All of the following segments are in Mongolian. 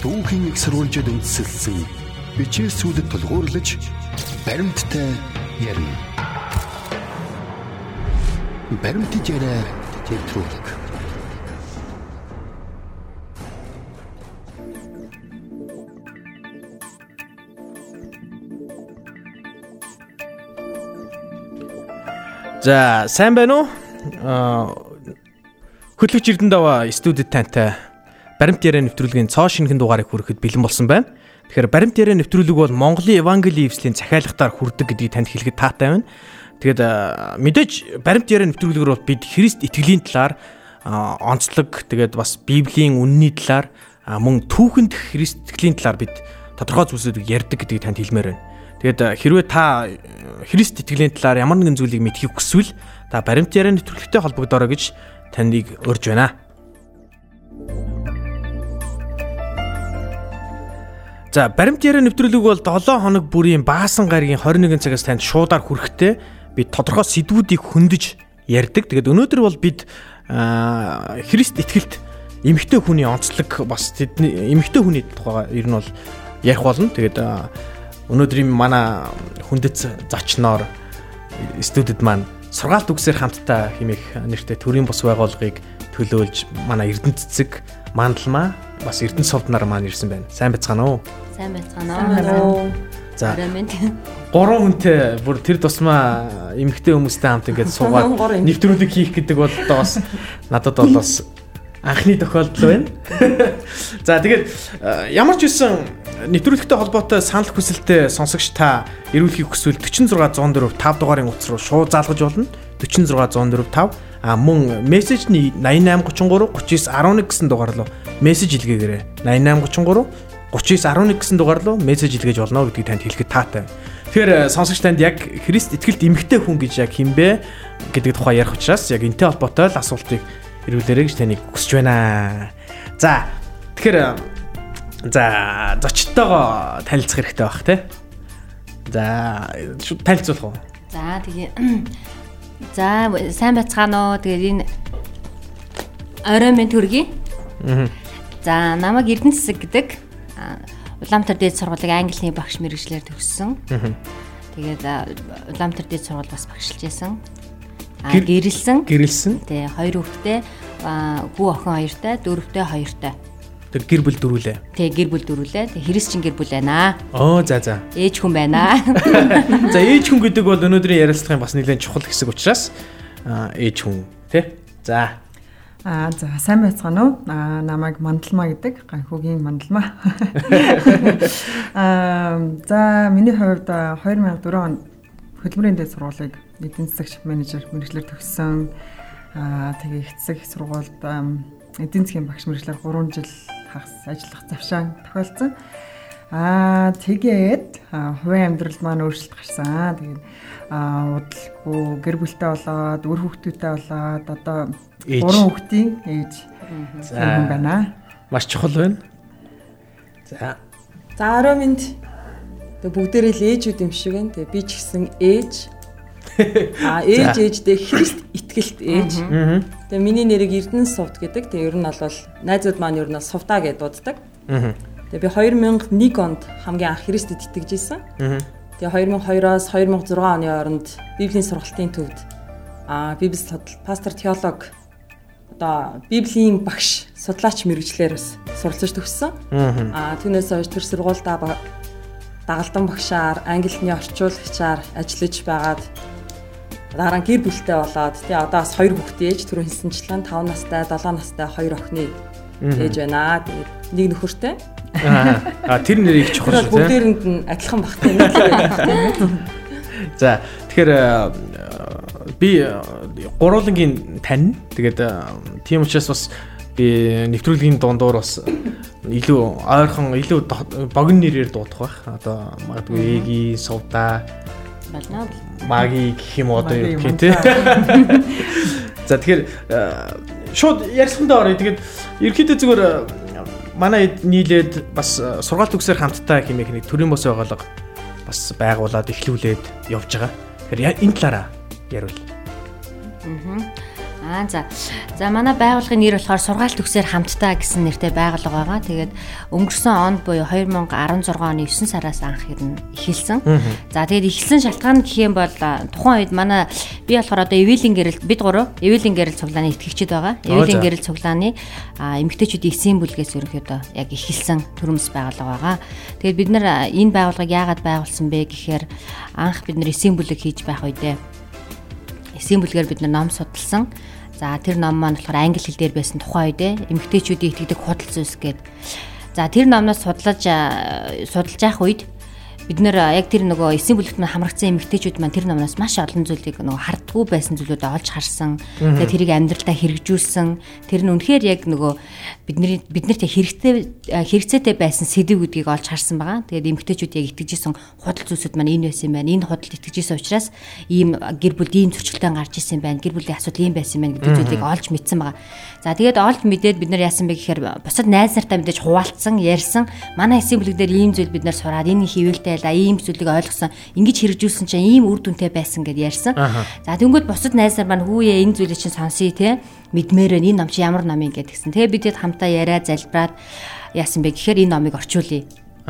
Дүүхийн их сурвалжид үндэслэлсэн бичээсүүдэд тулгуурлаж баримттай ярина. Баримттай яриа төвтрүүлэг. За, сайн байна уу? Хөтлөгч Эрдэнэ даваа студид тантай баримт яриа нэвтрүүлгийн цоо шинэхэн дугаарыг хүрэхэд бэлэн болсон байна. Тэгэхээр баримт яриа нэвтрүүлэг бол Монголын Евангелийн эвслийн захиалгатаар хүрдэг гэдгийг танд хэлэхэд таатай байна. Тэгээд мэдээж баримт яриа нэвтрүүлгээр бол бид Христ итгэлийн талаар онцлог, тэгээд бас Библийн үнний талаар мөн түүхэнд Христ итгэлийн талаар бид тодорхой зүйлсүүдийг ярьдаг гэдгийг танд хэлмээр байна. Тэгээд хэрвээ та Христ итгэлийн талаар ямар нэгэн зүйлийг мэдхийг хүсвэл та баримт яриа нэвтрүүлэгтэй холбогдорой гэж таныг урьж байна. За, баримт яриа нэвтрүүлэг бол 7 хоног бүрийн баасан гаригийн 21 цагаас танд шуудаар хүрэхтэй бид тодорхой сэдвүүдийг хөндөж ярьдаг. Тэгээд өнөөдөр бол бид Христ итгэлт эмэгтэй хүний онцлог бас эмэгтэй хүний тухай ер нь бол ярих болно. Тэгээд өнөөдрийн манай хүндэт зочноор студид маань сургаалт үгсээр хамтдаа хэмээх нэртэй төрийн бус байгууллагыг төлөөлж манай Эрдэнэ цэцэг Мандалмаа бас Эрдэнэ совднаар маань ирсэн байна. Сайн байцгаана уу? Сайн байцгаана уу? За, 3 хүнтэй бүр тэр тусмаа эмэгтэй хүмүүстэй хамт ингээд суугаад нэвтрүүлэг хийх гэдэг бол одоо бас надад бол бас анхны тохиолдол байна. За, тэгээд ямар ч үсэн нэвтрүүлэгтэй холбоотой санал хүсэлтэд сонсогч та ирүүлэхийг хүсвэл 46104 5 дугаарын утас руу шууд заалгаж болно. 46104 5 мөн мессежний 8833 3911 гэсэн дугаар руу мессеж илгээгээрэй. 8833 3911 гэсэн дугаар руу мессеж илгээж болно гэдгийг танд хэлэхэд таатай. Тэгэхээр сонсогч танд яг Христ итгэлт эмэгтэй хүн гэж яг хинбэ гэдэг тухай ярих учраас яг энэтэй холбоотой л асуултыг ирүүлээрэй гэж таныг хүсэж байна. За, тэгэхээр зочдтойгоо танилцах хэрэгтэй байх тий. За, танилцуулах уу? За, тэгээ сайн байцгаана уу? Тэгээд энэ орой минь төргий. За, намайг Эрдэнэ цэцэг гэдэг. Улаанбаатар дээд сургуулийн англи хэлний багш мэргэжлэр төгссөн. Тэгээд Улаанбаатар дээд сургууль бас багшилж байсан. Гэрэлсэн. Тий, 2 хүүхэдтэй, хүү охин 2-тай, дөрөвтэй 2-тай. Тэр гэр бүл дөрүүлээ. Тий, гэр бүл дөрүүлээ. Тэг христчин гэр бүл байна. За. Ээж хүн байна. За, ээж хүн гэдэг бол өнөөдрийн ярилцлагын бас нэлээд чухал хэсэг учраас ээж хүн тий. За. За, сайн байцгаана уу? Намайг Мандалмаа гэдэг. Ганхүүгийн Мандалмаа. За, миний хувьд 2004 онд хөдөлмөрийн дэд сургуулийг эдийн засагч менежер мэргэжлэр төгссөн. Тэгээ эцэг сургуульд эдийн засгийн багш мэргэжлэр 3 жил хагас ажиллах завшаан тохиолдсон. Тэгээд хувийн амьдралд маань өөрчлөлт гарсан. Тэгээд удалгүй гэр бүлтэй болоод, үр хүүхдүүдтэй болоод одоо 3 хүүхдийн ээж хүн байна. Маш чухал байна. За, орой минь бүгдээрээ л ээжүүд юм шиг байна. Тэгээ би ч гэсэн ээж. Ээжтэй Христ итгэлт ээж. Тэгээ миний нэрийг Эрдэнэ совд гэдэг. Тэгээ ер нь бол найзууд маань ер нь совдаа гэж дууддаг. Тэгээ би 2001 онд хамгийн анх Христэд итгэж ирсэн. Тэгээ 2002-оос 2006 оны хооронд Библийн сургалтын төвд Библи пастор теолог одоо Библийн багш судлаач мэргэжлэр бас суралцж төгссөн. Түүнээс хойш тэр сургуультай дагалдан багшаар, англи хэлний орчуулагчаар ажиллаж байгаад дараа нь гэр бүлтэй болоод тэгээ одоо бас 2 хүүхдээ ээж түрүү хэлсэнчлэн 5 настай, 7 настай 2 охины ээж байна. Тэгээд нэг нөхөртэй. Тэр нэрийг чухал шүү. Бүгдээрэнд нь адилхан багтай нэг байна. За, тэгэхээр би гурвангийн тань. Тэгээд тийм учраас бас би нэвтрүүлгийн дундуур бас илүү ойрхон, илүү богино нэрээр дуудах байх. Одоо магадгүй Эги, Совда, Маги гэх юм одоо юу гэх тий. За, тэгэхээр шууд ярьсандаа орё. Тэгээд ерөөхдөө зүгээр манай нийлээд бас сургаалт үгсээр хамтдаа хэмээх нэг төрийн бос байгууллага бас байгуулад эхлүүлээд явж байгаа. Тэгэхээр энэ талаараа яриул. За манай байгууллагын нэр болохоор сургаалт төгсөөр хамтдаа гэсэн нэртэй байгууллага байгаа. Тэгээд өнгөрсөн онд буюу 2016 оны 9 сараас анх ирнэ эхэлсэн. За тэгээд эхэлсэн шалтгаан гэх юм бол тухайн үед манай би болохоор одоо Эвилийн гэрэл бид гурав Эвилийн гэрэл цуглааны итгэгчид байгаа. Эвилийн гэрэл цуглааны эмэгтэйчүүдийн эсийн бүлгээс ерөнхийдөө яг эхэлсэн төрөмс байгууллага байгаа. Тэгээд бид нар энэ байгууллагыг яагаад байгуулсан бэ гэхээр анх бид нар эсийн бүлэг хийж байх үедээ эсийн бүлгээр бид нар ном судалсан. За тэр ном маань болохоор англи хэл дээр байсан тухайн үедээ эмэгтэйчүүдийн итгэдэг худал зүйлс гээд. За тэр номноос судалж явах үед бид нэр яг тэр нөгөө эсийн бүлэгт маань хамрагдсан эмэгтэйчүүд маань тэр номноос маш олон зүйлийг нөгөө хардггүй байсан зүйлүүд олж харсан. Тэгээд тэрийг амьдралдаа хэрэгжүүлсэн. Тэр нь үнэхээр яг нөгөө биднэрт хэрэгцээтэй байсан сэдвүүдийг олж харсан байгаа. Тэгээд эмэгтэйчүүд яг итгэжсэн худал зүйлсүүд маань энэ байсан юм байна. Энэ худалд итгэжсэн учраас ийм гэр бүлд ийм зөрчилтэй гарч ирсэн юм байна. Гэр бүлийн асуудал ийм байсан юм байна гэдэг зүйлийг олж мэдсэн байгаа. За тэгээд олж мэдээд бид нар яасан бэ гэхээр бусад найз нартай мэдээж хуваалцсан, ярьсан. Манай эсийн бүлэг дээр ийм зүйл бид нар сураад энэ хийвэлтэй ийм зүйлийг ойлгосон. Ингэж хэрэгжүүлсэн чинь ийм үр дүнтэй байсан гэдээ ярьсан. За тэнгууд бусад найз нар маань хүүе энэ зүйлийг чинь сонсъё те. Мэдмээр энэ ном чи ямар ном юм гэдгсэн. Тэгээ бид хэд хамтаа яриа залбираад яасан бэ гэхээр энэ номыг орчуулъя.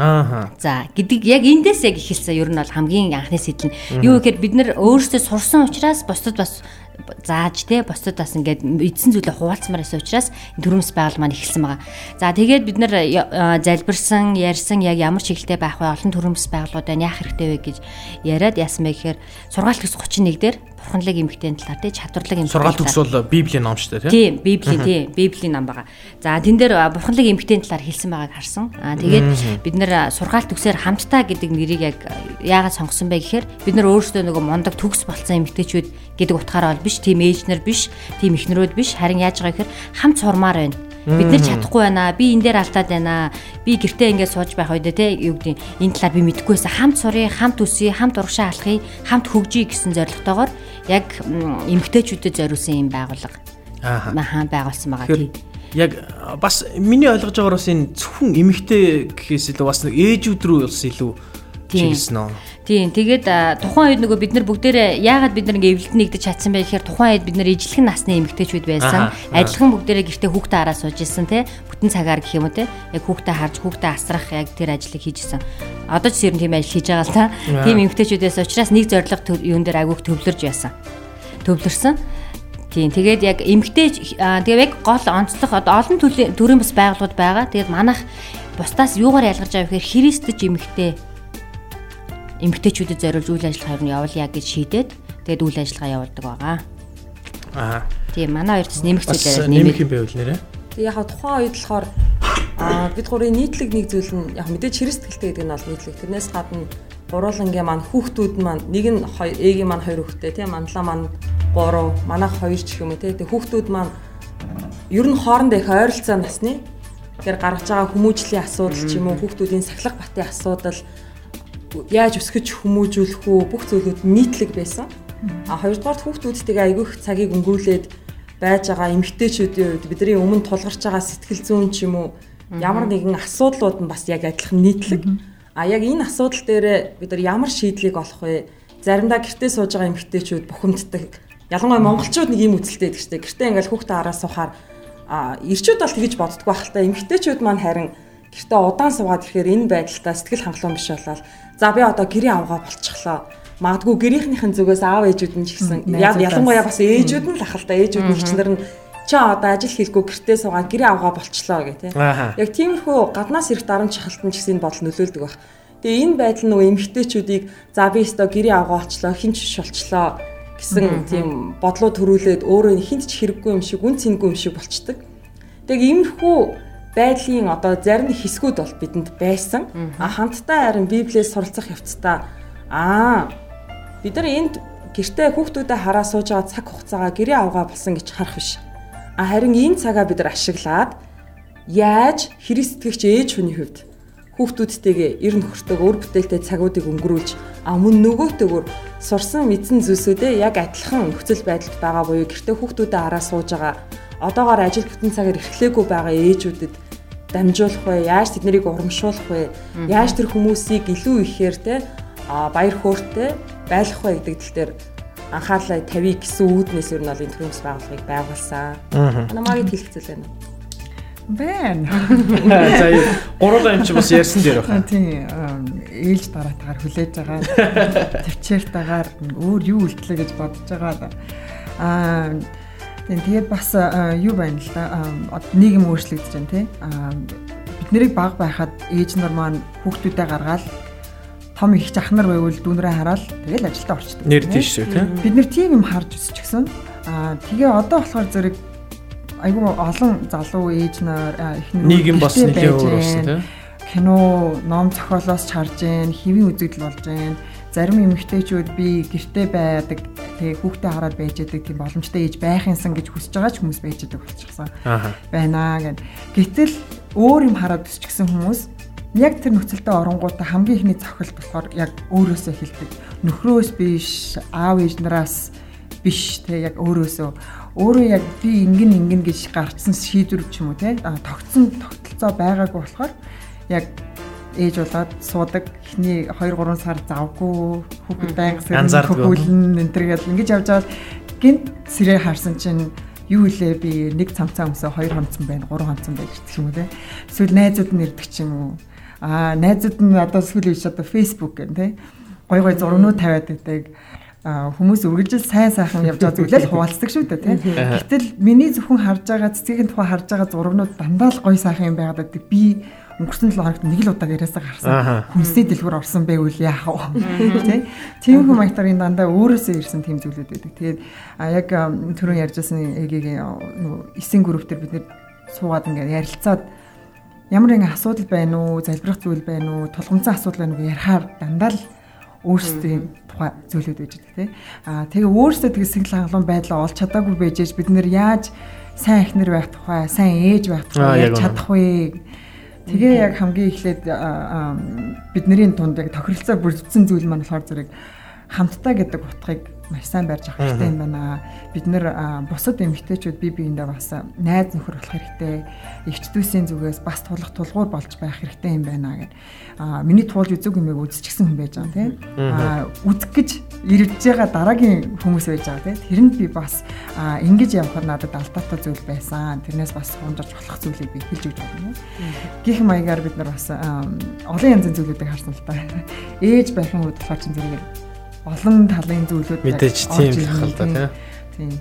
За гэдэг яг эндээс яг эхэлсэн. Ер нь бол хамгийн анхны сэдэл нь юу гэхээр бид нар өөрсдөө сурсан учраас бусдад бас зааж те бусдад бас ингээд эдсэн зүйлээ хуваалцмаар байсан учраас төрөмс байгуулал маань эхэлсэн байгаа. За тэгээд бид нар залбирсан, ярьсан яг ямар чиглэлтэй байх вэ? Олон төрөмс байгууллагууд яах хэрэгтэй вэ гэж яриад яасан бэ гэхээр сургаалт төс 31 дээр бурханлаг эмэгтэйн талаар тий чадварлаг эмэгтэй. Сургаалт төс бол Библийн ном шүү дээ тий. Библийн ном байгаа. За тэн дээр бурханлаг эмэгтэйн талаар хэлсэн байгааг харсан. Тэгээд бид нар сургаалт төсөөр хамтдаа гэдэг нэрийг яг яагаад сонгосон бэ гэхээр бид нар өөрсдөө нөгөө мундаг төгс болцсон эмэгтэйчүүд гэдэг утгаараа бол биш, тийм ээжнэр биш, тийм эхнэрүүд биш, харин яаж байгаа гэхээр хамт сурмаар байна. Бид нар чадахгүй байна. Би энэ дээр алдаад байна. Би гэртээ ингээд сууж байх үед те юу гэдэг энэ талаар би мэдэхгүйсэн. Хамт сурыг, хамт өсөе, хамт урагшаа алхахыг, хамт хөгжиж гэсэн зорилготойгоор яг эмэгтэйчүүдэд зориулсан юм байгууллага. Байгуулсан байгаа тийм. Яг бас миний ойлгож байгаагаар бас энэ зөвхөн эмэгтэй гэхээс илүү бас нэг ээжүүд рүү бас илүү чиглэсэн нь. Тийм. Тэгээд тухайн үед нөгөө бид нар бүгдээрээ яагаад бид нар ингээ эвлэлд нэгдэж чадсан бэ гэхээр тухайн үед бид нар ижлэгэн насны эмэгтэйчүүд байсан. Адилхан бүгдээрээ гэртээ хүүхдээ хараа сууж исэн те. Бүтэн цагаар гэх юм уу те. Яг хүүхдээ харж хүүхдээ асрах яг тэр ажлыг хийжсэн. Одоо ч ер нь тийм ажил хийж байгаа л та. Тийм эмэгтэйчүүдээс учраас нэг зорилго юун дээр агуух төвлөрж яасан. Төвлөрсөн. Тийм. Тэгээд яг эмэгтэй тэгээд яг гол онцлог одоо олон төрлийн бас байгууллагууд байгаа. Тэгээд манайх бусдаас юугаар ялгарч байгаа вэ гэхээр Христэд эмэгтэйчүүдэд зориулж үйл ажиллагаа нь явуулъя гэж шийдээд тэгээд үйл ажиллагаа явуулдаг байгаа. Тийм манай хоёрт нэмэх зүйлээр нэмэх юм байвал нэрэ. Тэг яг тухайн үед болохоор бид гурийн нийтлэг нэг зүйл нь яг мэдээж Христэлтэй гэдэг нь бол нийтлэг. Тэрнээс гадна гурвангийн маань хүүхдүүд маань нэг нь ээгийн маань 2 хүүхэдтэй тийм манлаа маань 3 манайх 2 ч гэх юм уу тийм хүүхдүүд маань ер нь хоорондоо их ойролцоо насны тэгэхээр гаргаж байгаа хүмүүжлийн асуудал ч юм уу хүүхдүүдийн сахилга батын асуудал яаж өсгөж хүмүүжүүлэх үү бүх зүйлүүд нийтлэг байсан. Хоёрдугаар хүүхдүүдтэйгээ айгүйх цагийг өнгөрүүлээд байж байгаа эмэгтэйчүүдийн үед бидний өмнө тулгарч байгаа сэтгэл зүйн ч юм уу ямар нэгэн асуудлууд нь бас яг адилхан нийтлэг. Яг энэ асуудал дээр бид нар ямар шийдлийг олох вэ? Заримдаа гэртээ сууж байгаа эмэгтэйчүүд бухимддаг. Ялангуяа монголчууд нэг юм үзэлтэй байдаг шүү дээ. Гэртээ ингээл хүүхдээ хараа суухаар эрчүүд бол тэгж боддгоо хальтаа эмэгтэйчүүд маань харин гэртээ удаан суугаад ирэхээр энэ байдалтай сэтгэл хангалуун биш болол за би одоо гэрийн авгаа болчихлоо. Магадгүй гэрийнхнийхэн зүгээс аав ээжүүд нь ч гэсэн ялангуяа бас ээжүүд нь л ахалта ээжүүд нь хичнэр нь чи одоо ажил хийлгүй гэртээ суугаад гэрийн авгаа болчихлоо гэх тийм. Яг тиймэрхүү гаднаас ирэх дарамт шахалтан ч гэсэн бодол нөлөөлдөг баг. Тэгээ энэ байдал нөгөө эмэгтэйчүүдийг за би өстө гэрийн авгаа болчлоо хинч шулчлоо гэсэн тийм бодлоо төрүүлээд өөрөө хинт ч хэрэггүй юм шиг үн цэнгүй юм шиг болчдөг. Тэгээ иймэрхүү байдлын одоо зарим хэсгүүд бол бидэнд байсан. Хамтдаа харин Библиэс суралцах явцдаа бид нар энд гэртээ хүүхдүүдэд хараа сууж байгаа цаг хугацаагаа гэрээ авгаа болсон гэж харах биш. Харин энэ цагаа бид нар ашиглаад яаж христтгэгч ээж хүний хувьд хүүхдүүдтэйгээ ер нь хөртөг өр бүтээлтэй цагуудыг өнгөрүүлж мөн нөгөөтэйгөр сурсан мэдсэн зүйлсүүдээ яг адилхан нөхцөл байдалд байгаа буюу гэртээ хүүхдүүдэд хараа сууж байгаа одоогоор ажил бүтэн цагаар эрхлээгүй байгаа ээжүүдэд дамжуулах вэ? Яаж тэднийг урамшуулах вэ? Яаж тэр хүмүүсийг илүү ихээр те баяр хөөртэй байлгах вэ гэдэг тал дээр анхаарлаа тавья гэсэн үүднээс ер нь бол энэ төрөмс байгууллагыг байгуулсан. Намайг хэлэхцэл байна. Байна. За гурлаа юм чи бас ярьсан дээр байна. Тийм ээлж дараатагаар хүлээж байгаа. Төвчээртэйгээр өөр юу үлдлээ гэж бодож байгаа. Тэгээд бас юу байна л да. Нийгэм өөрчлөгдөж байна тий. Бид нарыг баг байхад ээж нар маань хүүхдүүдээ гаргаад том их ах нар байвал дүүнрээ хараад тэгэл ажилдаа орчдөг. Нэр тийш шүү тий. Бид нар тийм юм харж өсчихсөн. Тэгээ одоо болохоор зэрэг айгүй олон залуу ээж нар эхнэр нийгэм бас нэлээд өөр болсон тийм кино ном зохиолоос харж гэн хэвийн үзэгдэл болж гэн зарим эмэгтэйчүүд би гэртээ байдаг тэгээ хүүхдээ хараад байж байгаа тийм боломжтой ээж байх юмсан гэж хүсэж байгаа ч хүмүүс байж байгаа болчихсон байна гэд. Гэтэл өөр юм хараад өсчихсэн хүмүүс яг тэр нөхцөлдөө оронгуудаа хамгийн ихний цохилт болохоор яг өөрөөсөө хэлдэг. Нөхрөөс биш, аав ээжнараас биш те яг өөрөө яг би ингэн гэж гарцсан шийдвэр ч юм уу те тогтсон тогтолцоо байгаагүй болохоор яг ээж болоод суудаг эхний 2-3 сар завгүй хүүхэд байнгас хөвгүүлэн энэ төр гэж ингэж явж байгаа гинт сэрээ харсан чинь юу илээ би нэг цамцаа өмсөө 2 хонцсон байна 3 хонцсон байж гэх юм уу те эсвэл найзууд нь ирдэг ч юм уу найзууд нь одоо сүүлийн үед одоо Facebook гэн те гой зургнууд тавиад байдаг хүмүүс үргэлжил сайн сайхан явж байгаа зүйлээ хуваалцдаг шүү дээ тийм. Гэтэл миний зөвхөн харж байгаа цэцгийн тухай харж байгаа зургнууд дандаа л гоё сайхан юм байгаад байдаг. Би өнгөрсөн 7 хоногт нэг л удаа яриасаа гарсан. Хүнсний дэлгүүр орсон байвал яах вэ? Тийм хүн маягтаар энэ дандаа өөрөөсөө ирсэн тийм зүйлүүд байдаг. Тэгээд яг түрүүн ярьжсэн эгийн эсийн групп дээр бид нэр суугаад ингээд ярилцаад ямар нэгэн асуудал байна уу, залбирах зүйл байна уу, тулгымцсан асуудал байна уу ярихаар дандаа л өөрсдийн тухай зүйлүүд байж байгаа тийм. Тэгээ өөрсдөө тэгээ сэтгэл хангалуун байдлаа олж чадаагүй байж бид нэр яаж сайн эхнэр байх тухай, сайн ээж байх тухай ярьж чадах вэ? Тэгээ яг хамгийн эхлээд бидний тунд яг тохиролцоо бүрдсэн зүйл маань болохоор зэрэг хамтдаа гэдэг утгыг маш сайн барьж авах хэрэгтэй юм байна. Бид нэр бусад эмэгтэйчүүд бие биендээ бас найз нөхөр болох хэрэгтэй. Эгчдүүсийн зүгээс бас тулгуур болж байх хэрэгтэй юм байна гэд. Миний туулж үзэг юмыг үзчихсэн хүн байж байгаа тийм. Үзэх гэж ирж байгаа дараагийн хүмүүс байж байгаа тийм. Тэрэнд би бас ингэж явхад надад алдаатай зүйл байсан. Тэрнээс бас хунжиж болох зүйлийг би хэлж өгч байна. Гэх маягаар бид нар бас олон янзын зүйлүүдийг харсан л та. Ээж байхын үед болохоор чинь зэрэг олон талын зүйлүүд мэдээж тийм л да тийм.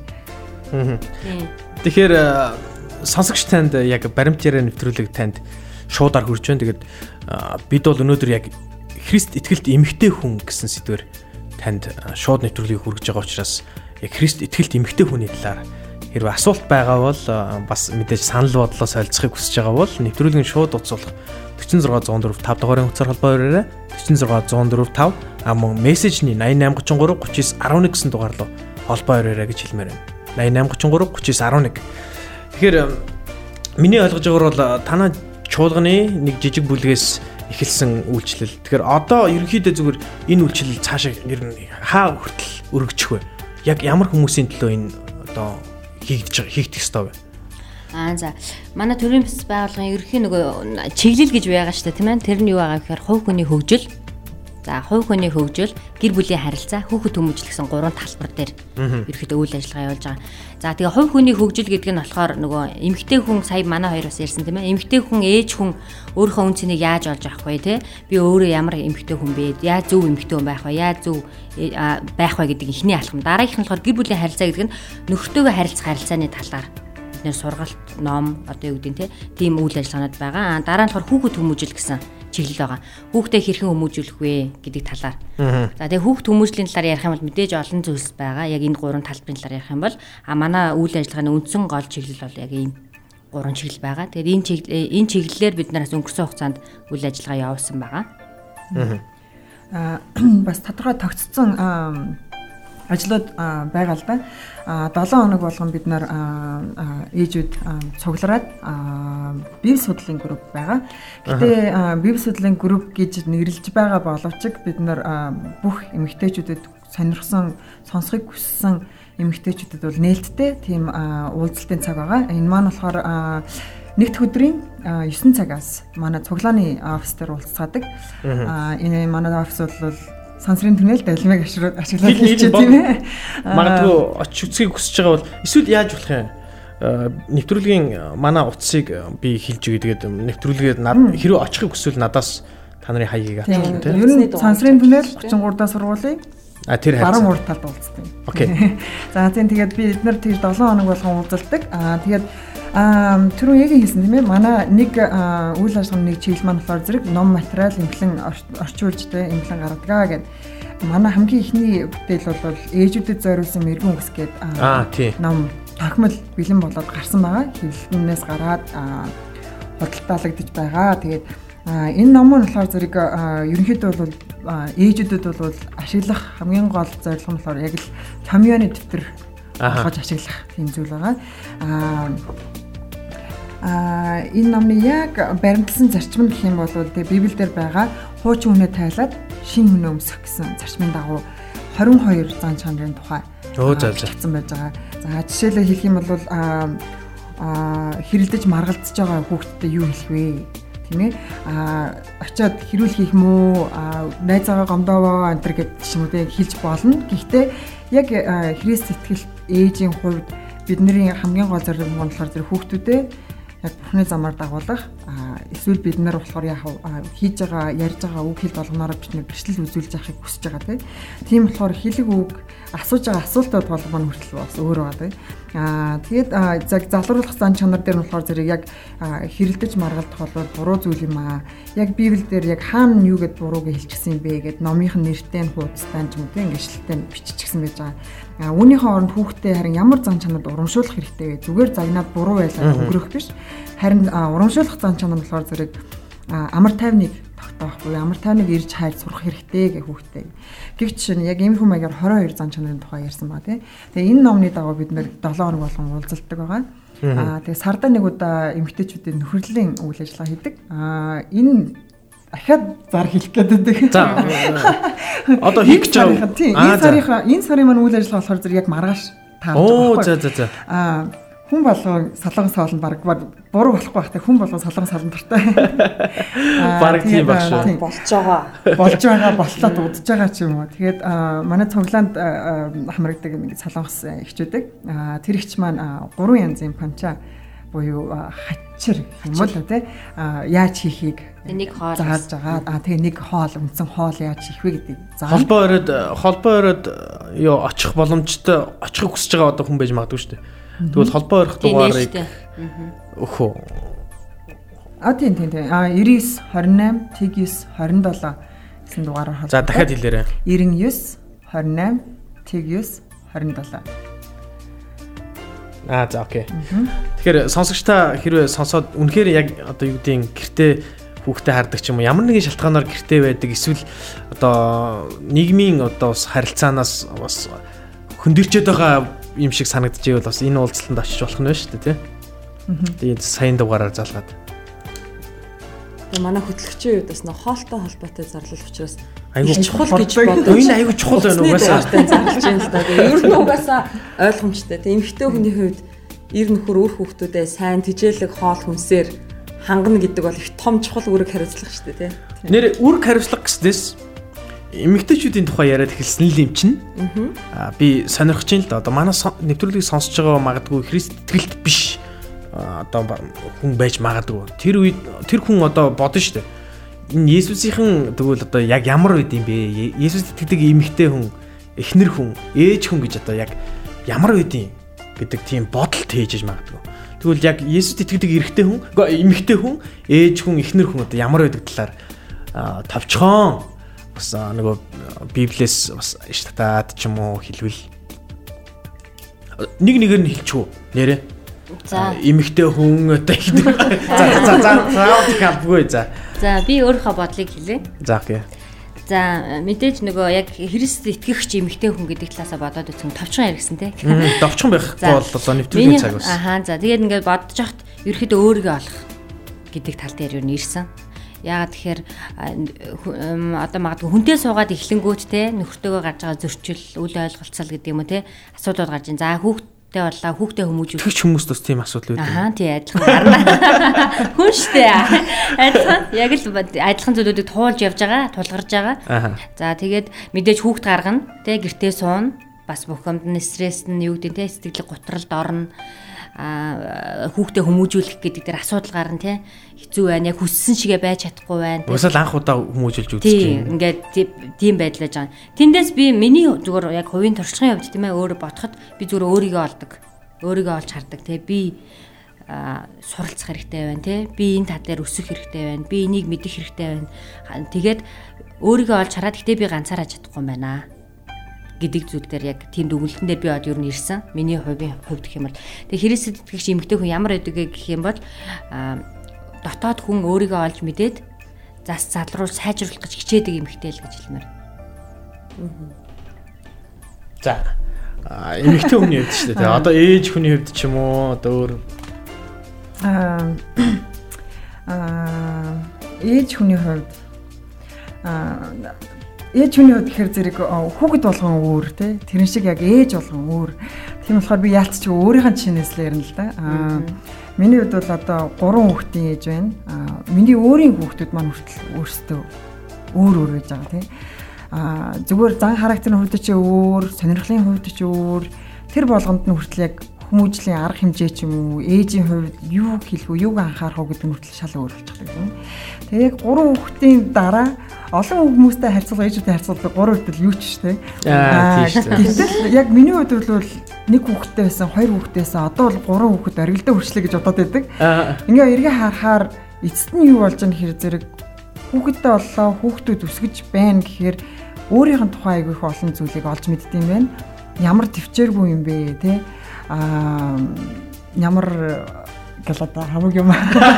Тэгэхээр сонсогч танд яг баримт яриа нэвтрүүлэг танд шуудаар хүрч байна. Тэгээд бид бол өнөөдөр яг Христ итгэлт эмэгтэй хүн гэсэн сэдвээр танд шууд нэвтрүүлгийг хүргэж байгаа учраас яг Христ итгэлт эмэгтэй хүний талаар хэрвээ асуулт байгаа бол бас мэдээж санал бодлоо солилцохыг хүсэж байгаа бол нэвтрүүлгийн шууд утсуулах 46104 5 дугаарын утсаар холбоо өрөөрэй. 46104 5 мөн мессежний 8833 3911 гэсэн дугаар руу холбоо өрөөрэй гэж хэлмээр байна. 8833 3911. Тэгэхээр миний ойлгож байгаагаар бол танай чуулганы нэг жижиг бүлгээс эхэлсэн үйлчлэл. Тэгэхээр одоо ерөнхийдөө зүгээр энэ үйлчлэл цаашаа ер нь хаа хүртэл өргөжчих вэ? Яг ямар хүмүүсийн төлөө энэ одоо хийгдэх ёстой вэ? За манай төрийн бас байгууллагын ерөнхий нөгөө чиглэл гэж байгаа шүү дээ тийм ээ. Тэр нь юу байгаа гэхээр хувь хүний хөгжил. За хувь хүний хөгжил, гэр бүлийн харилцаа, хүүхэд хүмүүжил гэсэн 3 талбар дээр ерөнхийдөө үйл ажиллагаа явуулж байгаа. За тэгээ хувь хүний хөгжил гэдэг нь болохоор нөгөө эмэгтэй хүн сая манай хоёр бас ярьсан тийм ээ. Эмэгтэй хүн ээж хүн өөрийнхөө үн цэнийг яаж олж авах вэ те? Би өөрөө ямар эмэгтэй хүн бэ? Яаж зөв эмэгтэй хүн байх вэ? Яаж зөв байх вэ гэдэг ихний алхам. Дараагийнх нь болохоор гэр бүлийн харилцаа гэдэг нь нөхөртөөгөө харилцах харилцааны талаар сургалт, ном одоо юу гэдэг тийм үйл ажиллагаанууд байгаа. Дараа нь болохоор хүүхэд хүмүүжил гэсэн чиглэл байгаа. Хүүхдээ хэрхэн хүмүүжүүлэх вэ гэдэг талаар. За тэгээ хүүхэд хүмүүжлийн талаар ярих юм бол мэдээж олон зүйлс байгаа. Яг энэ 3 талбарын талаар ярих юм бол манай үйл ажиллагааны үндсэн гол чиглэл бол яг ийм 3 чиглэл байгаа. Тэгээд энэ чиглэлээр бид нараас өнгөрсөн хугацаанд үйл ажиллагаа явуулсан байгаа. Бас тодорхой тогтцсон ажлууд байгаа л да. 7 хоног болгон бид нар ээжүүд цуглараад бие судлалын групп байгаа. Гэтэ бие судлалын групп гэж нэрлэж байгаа боловч бид нар бүх эмэгтэйчүүдэд сонирхсон, сонсохыг хүссэн эмэгтэйчүүдэд бол нээлттэй тийм уулзалтын цаг байгаа. Энэ маань болохоор нэгд өдрийн 9 цагаас манай цуглааны офис дээр уулзцаадаг. Энэ манай офис бол сансрын түнэл далимыг ашиглаад хэлж тийм ээ. Магадгүй очиж үзхийг хүсэж байгаа бол эсвэл яаж болох юм? Нэвтрүүлгийн манай утсыг би хэлж өгье. Тэгээд нэвтрүүлгээд хэрэг очихыг хүсвэл надаас та нарын хаягийг авчих тийм. Ер нь сансрын түнэл 33 дахь сургуулийн тэр баруун урд талд уулздаг. Окей. За тийм тэгээд бид нар тэр 7 хоног болгон уулзалдаг. Тэгээд түрүү яг хэлсэн тийм ээ. Манай нэг үйл ажиллагааны нэг чиглэл маань болохоор зэрэг ном материал имплэн орчуулж тэ имплэн гаргадаг гэдэг. Манай хамгийн ихний бүтээл бол ээжүүдэд зориулсан мэрэгэн үгс гэдэг ном тохимол бэлэн болоод гарсан байгаа. Хэвлэлнээс гараад худалдаалагдаж байгаа. Тэгээд энэ ном нь болохоор зэрэг ерөнхийдөө бол ээжүүдэд бол ашиглах хамгийн гол зорилго нь болохоор яг л комьюни дэвтэр болгож ашиглах тийм зүйл байгаа. Энэ номны яг баримтсан зарчим гэх юм бол тэгээ Библиэлд байгаа хуучин үнэ тайлаад шин үнэ өмсөх гэсэн зарчмын дагуу 22 зан чанарын тухай хэлсэн байж байгаа. За жишээлбэл хэлэх юм бол хэрэлдэж маргалдаж байгаа хүүхдэд юу хэлэх вэ? Тийм ээ. Очоод хэрүүл хийх мүү? Найзаагаа гомдоовоо энэ төр гэдэг ч юм уу хэлж болно. Гэхдээ яг Христ сэтгэлт ээжийн хувьд бидний хамгийн гол зорилго нь болохоор зэрэг хүүхдүүдэд яг Бурхны замаар дагуулах эсвэл бид нар болохоор яг хийж байгаа ярьж байгаа үг хэл болгоноор бидний бэрхшээл үзүүлж яхахыг хүсэж байгаа тийм болохоор хэлэг үг асууж байгаа асуултууд болгоно хүртэл бас өөр байгаа тэгээд яг залруулах зан чанар дээр нь болохоор зэрэг яг хэрэлдэж маргалдах бол буруу зүйл юм яг Библиэл дээр яг хаана юу гэд бурууг хэлчихсэн юм бэ гэд номынх нь нэртэй нь хуудастай ч юм уу ингээшлэлтэй биччихсэн байж байгаа. Үүнийхээ оронд хүүхдээ харин ямар зан чанарт урамшуулах хэрэгтэй вэ? Зүгээр загнаад буруу байлаа өнгөрөх биш. Харин урамшуулах зан чанар нь болохоор зэрэг амар тайвныг тогтоох буюу амар тайвныг ирж хайж сурах хэрэгтэй гэх хүүхдээ. Гэвч яг ийм хүм маягаар 22 зан чанарын тухай ярьсан ба тий. Тэгээ энэ номны дагуу бид нэр 7 хоног болгон уулзалдаг байгаа. Тэгээ сарда нэг удаа эмэгтэйчүүдийн нөхөрлөлийн үйл ажиллагаа хийдэг. Энэ ахаад зар хэлэх гэдэг. За. Одоо хийх гэж байгаа. Энэ сарын маань үйл ажиллагаа болохоор зэрэг яг маргааш таарч байгаа. За. Хүн болгон солонгос соолн баг буруу болохгүй бах та хүн болгон солонгос соолн дуртай. Баг тийм баг шүү. Болж байгаа боллоод удаж байгаа ч юм уу. Тэгээд манай цуглаанд хамрагдаг нэг солонгос эхчүүдэг. Тэр ихч маань 3 янзын панча буюу хачир юм уу те яаж хийхийг нэг хоол зааж байгаа. Тэгээ нэг хоол үндсэн хоол яаж хийх вэ гэдэг. Холбоо ороод юу очих боломжтой очихыг хүсэж байгаа одоо хүн байж магадгүй шүү дээ. Тэгвэл холбоо орох дугаарыг өөхөө. Тийм. 99 28 TGS 27 гэсэн дугаараар холбоо. За дахиад хэлээрэй. 99 28 TGS 27. За окей. Тэгэхээр сонсогчдаа хэрвээ сонсоод үнэхээр яг одоо юу гэдгийг гэртээ хүүхдээ хардаг ч юм уу ямар нэгэн шалтгаанаар гэртээ байдаг эсвэл одоо нийгмийн одоо бас харилцаанаас бас хөндөрчөөд байгаа юм шиг санагдаж байвал бас энэ уулзалтанд очиж болох нь байна шүү дээ тийм. Тэгээд сайн дугаараар залгаад. Тэгээ манай хөтлөгчийн үед бас нэг хоолтой холбоотой зарлал учраас айгуу чухал гэж боддог. Энэ айгуу чухал байна угаасаа. Зарлж юм л да. Тэгээ ер нь угаасаа ойлгомжтой. Тэгээ эмэгтэй хүний хувьд эр нөхөр өөр хүүхдүүдэд сайн тижээлэг хоол хүнсээр хангана гэдэг бол их том чухал үүрэг хариуцлага шүү дээ тийм. Нэр үүрэг хариуцлага гэснээс эмэгтэйчүүдийн тухай яриад эхэлсэн л юм чинь. Би сонирхож байна л да. Одоо манай нэвтрүүлгийг сонсож байгаа магадгүй Христ итгэлт биш одоо хүн байж магадгүй. Тэр үед тэр хүн одоо бодно шүү дээ. Энэ Есүсийнхэн тэгвэл одоо яг ямар үед юм бэ? Есүс итгэдэг эмэгтэй хүн, эхнэр хүн, ээж хүн гэж одоо яг ямар үед юм гэдэг тийм бодол тээж магадгүй. Тэгвэл яг Есүс итгэдэг эрэгтэй хүн, эмэгтэй хүн, ээж хүн, эхнэр хүн одоо ямар байдаг талаар товчхон бас нөгөө Библиэс бас штатаад ч юм уу хэлвэл нэг нэгээр нь хэлчихв нэрэ. За эмэгтэй хүн одоо ихтэй. За хэлбгүй за. За би өөрийнхөө бодлыг хэлье. За окей. За мэдээж нөгөө яг Христ итгэгч эмэгтэй хүн гэдэг талаасаа бодоод үзсэн товчхон яригсан тий. Товчхон байхгүй бол одоо нэвтрүүлгийн цаг бас. За тэгээд ингээд бодож хахад ерөөхдөө өөрийгөө олох гэдэг тал дээр юу нэрсэн. Яагаад тэгэхээр одоо магадгүй хүнтэй суугаад эхлэнгүүт те нөхөртөөгөө гарч байгаа зөрчил, үл ойлголцол гэдэг юм уу те асуудлууд гарч ийн. За хүүхд хүүхдтэй боллоо, хүүхдээ хүмүүжүүл. Тэгч хүмүүст бас тийм асуудал үүдээ. Аа тий адилхан гарна. Хүн штэ. Адилхан яг л адилхан зүйлүүдийг туулж явж байгаа, тулгарж байгаа. За тэгээд мэдээж хүүхд гаргана, тий гэртээ суuna, бас бухимд нь стресс нь юу гэдэг тий сэтгэл готролд орно. Хүүхдээ хүмүүжүүлэх гэдэг дээр асуудал гарна тий хэцүү байна яг хүссэн шигээ байж чадахгүй байна тий уусаал анх удаа хүмүүжүүлж үзэж байна ингээд тийм байдлаж байгаа. Тэндээс би миний зүгээр яг хувийн туршлагын хувьд тийм ээ өөрөө бодоход би зүгээр өөрийгөө олдог. Өөрийгөө олж хардаг тий би суралцах хэрэгтэй байна тий би энэ тал дээр өсөх хэрэгтэй байна. Би энийг мэдэх хэрэгтэй байна. Тэгээд өөрийгөө олж хараад гэтээ би ганцаараа чадахгүй юм байна гэдэг зүйл дээр яг тийм дүгнэлтэн дээр би од юу нэрсэн. Миний хувийн хувьд гэх юм бол тэгээ Христэд итгэгч эмэгтэй хүн ямар байдаг гэх юм бол дотоод хүн өөрийгөө олж мэдээд зас залруулж сайжруулах гэж хичээдэг эмэгтэй л гэж хэлмээр. За эмэгтэй хүний хувьд ч тийм одоо ээж хүний хувьд ч юм уу одоо өөр ээж хүний хувьд ээж хүний хувьд гэхээр зэрэг хүүхэд болгон өөр тий тэрэн шиг яг ээж болгон өөр. Тийм болохоор би яалт чи өөрийнхөө жишээнээс л ярина л да. Миний хувьд бол одоо 3 хүүхдийн ээж байна. Миний өөрийн хүүхдүүд маань хүртэл өөрсдөө өөр байж байгаа тий. Зүгээр зан характерын хувьд ч өөр, сонирхлын хувьд ч өөр. Тэр болгонд нь хүртэл яг хүмүүжлийн арга хэмжээ ч юм уу, ээжийн хувьд юу хэлэх үү, юуг анхаарах уу гэдэг нь хүртэл шал өөр болчихдаг юм. Тэгээ яг 3 хүүхдийн дараа олон хүмүүстэй харьцуулах, ээжүүдтэй харьцуулах 3 хүртэл юу ч шүү дээ. Гэтэл яг миний хувьд бол 1 хүүхэдтэй байсан, 2 хүүхэдтэй байсан. Одоо бол 3 хүүхэд оргилдоо хүрчлээ гэж бодоод байдаг. Ингээ эргээ харахаар эцэст нь юу болж байгаа нөхөр зэрэг хүүхэдтэй боллоо, хүүхдүүд өсгөж байна гэхээр өөрийнх нь тухайн айгүйх олон зүйлийг олж мэддэм байна. Ямар төвчээргүй юм бэ, те? Ямар галата хамаг юм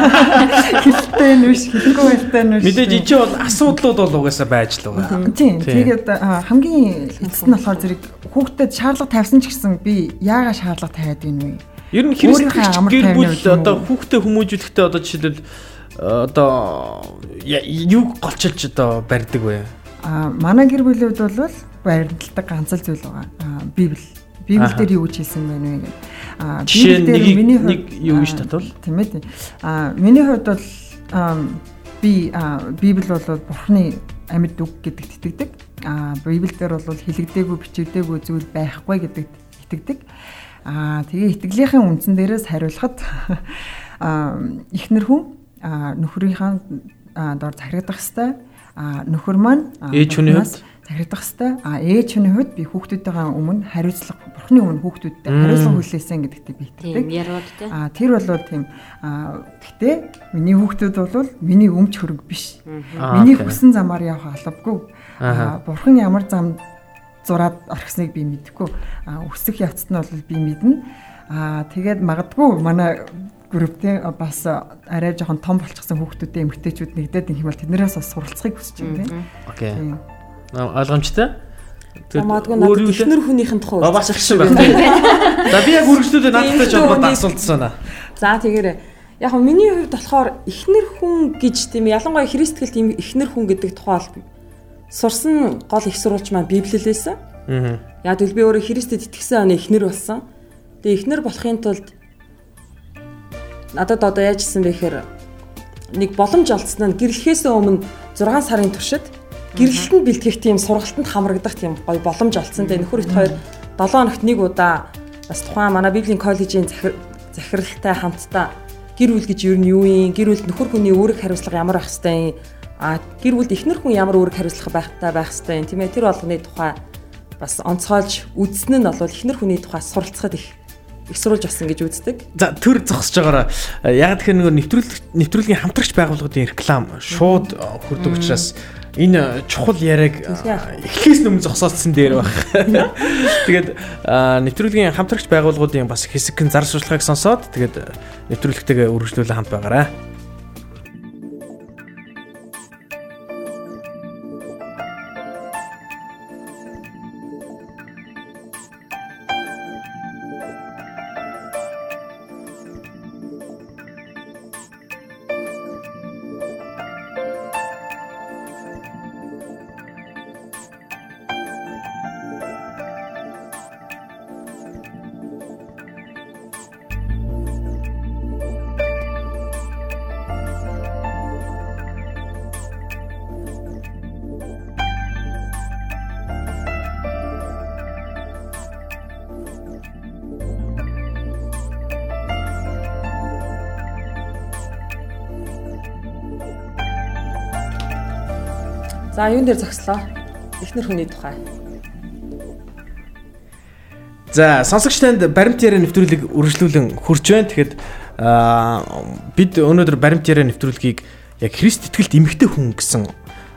хэлтэй нүш хэлгүй хэлтэй нүш мэдээж энэ чинь бол асуудлууд бол угаасаа байж л байгаа. Тийм. Тэгээд хамгийн эцэст нь болохоор зэрэг хүүхдэд шаардлага тавьсан ч гэсэн би яагаад шаардлага тавиад байна вэ? Ер нь Христч гэр бүл одоо хүүхдээ хүмүүжүүлэхдээ одоо жишээлбэл одоо юу голчилж одоо барьдаг вэ? Манай гэр бүлийн хувьд бол баримталдаг ганц л зүйл байгаа. Библи. Библи дээр юу гэж хэлсэн байна вэ гэдэг. Библи дээр миний хувьд юу гэж татвал тийм ээ. Миний хувьд бол би Библи бол Бурхны амьд үг гэдэгт итгэдэг. Библи дээр бол хэлэгдээгүй, бичигдээгүй зүйл байхгүй гэдэгт итгэдэг. Тэгээ итгэлийнхэн үндсэн дээрээс хариулахад эхнэр хүн нөхрийнхээ дор захирагдах хэвээр нөхөр маань ээж хүний хувьд захирагдах хэвээр ээж хүний хувьд би хүүхдүүдтэйгээ өмнө хариуцлага Бурхны өмнө хүүхдүүдтэй хариуцлага хүлээсэн гэдэгтээ би итгэдэг. Тийм ярууд те. Тэр бол тийм гэхдээ миний хүүхдүүд бол миний өмч хөрөнгө биш. Миний хүссэн замаар явах албагүй. Бурхан ямар зам зураад орхисныг би мэдэхгүй. Өсөх явцад нь бол би мэднэ. Тэгээд магадгүй манай групптэй бас арай жоохон том болчихсон хүүхдүүдтэй эмэгтэйчүүд нэгдээд их юм бол тэднээс бас суралцахыг хүсэж байна тийм. Окей. Ойлгомжтой. Магадгүй надад эхнэр хүнийхэн тухай бас ихсэн байна. За би яг үргэлжлүүлээ надтай ч холбоотой асуултсан аа. За тэгээрээ яг нь миний хувьд болохоор эхнэр хүн гэж тийм ялангуяа христгэлт эхнэр хүн гэдэг тухай сурсан гол их сурвалж маань библиэлээсэн. Яг л би өөрөө Христэд итгэсэн оны эхнэр болсон. Тэгээ эхнэр болохын тулд надад одоо яаж исэн бэ гэхээр нэг боломж олдсон нь гэрлэхээс өмнө 6 сарын туршид гэрлэлтэнд бэлтгэх тийм сургалтанд хамрагдах тийм гоё боломж олдсон. Тэгээ нөхөр их хоёр 7 хоногт нэг удаа бас тухайн манай Библийн коллежийн захиралтай хамтдаа гэр бүл гэж юу нь юу юм? Гэр бүл нөхөр хүний үүрэг хариуцлага ямар байх хэвтэй юм? Гэр бүлд эхнэр хүн ямар үүрэг хариуцлага байх хэвтэй юм? Тийм ээ тэр болгоны тухай бас онцгойлж үзсэн нь бол эхнэр хүний тухай суралцахад их сурулж авсан гэж үздэг. За төр зогсож байгаараа яг тэгэхээр нөгөө нэвтрүүлгийн хамтрагч байгууллагын реклам шууд хүрдэг учраас энэ чухал яриаг эхлээс өмнө зогсоолцсон дээр баг. Тэгээд нэвтрүүлгийн хамтрагч байгууллагын бас хэсэг зар сурталчилгааг сонсоод тэгээд нэвтрүүлэгтэйгээ үргэлжлүүлэн хамт байгаарай. За юун дээр зогслоо? Эхнэр хүний тухай. За сонсогч танд баримт яриа нэвтрүүлэг үргэлжлүүлэн хурж байна. Тэгэхэд бид өнөөдөр баримт яриа нэвтрүүлгийг яг Христ итгэлт эмэгтэй хүн гэсэн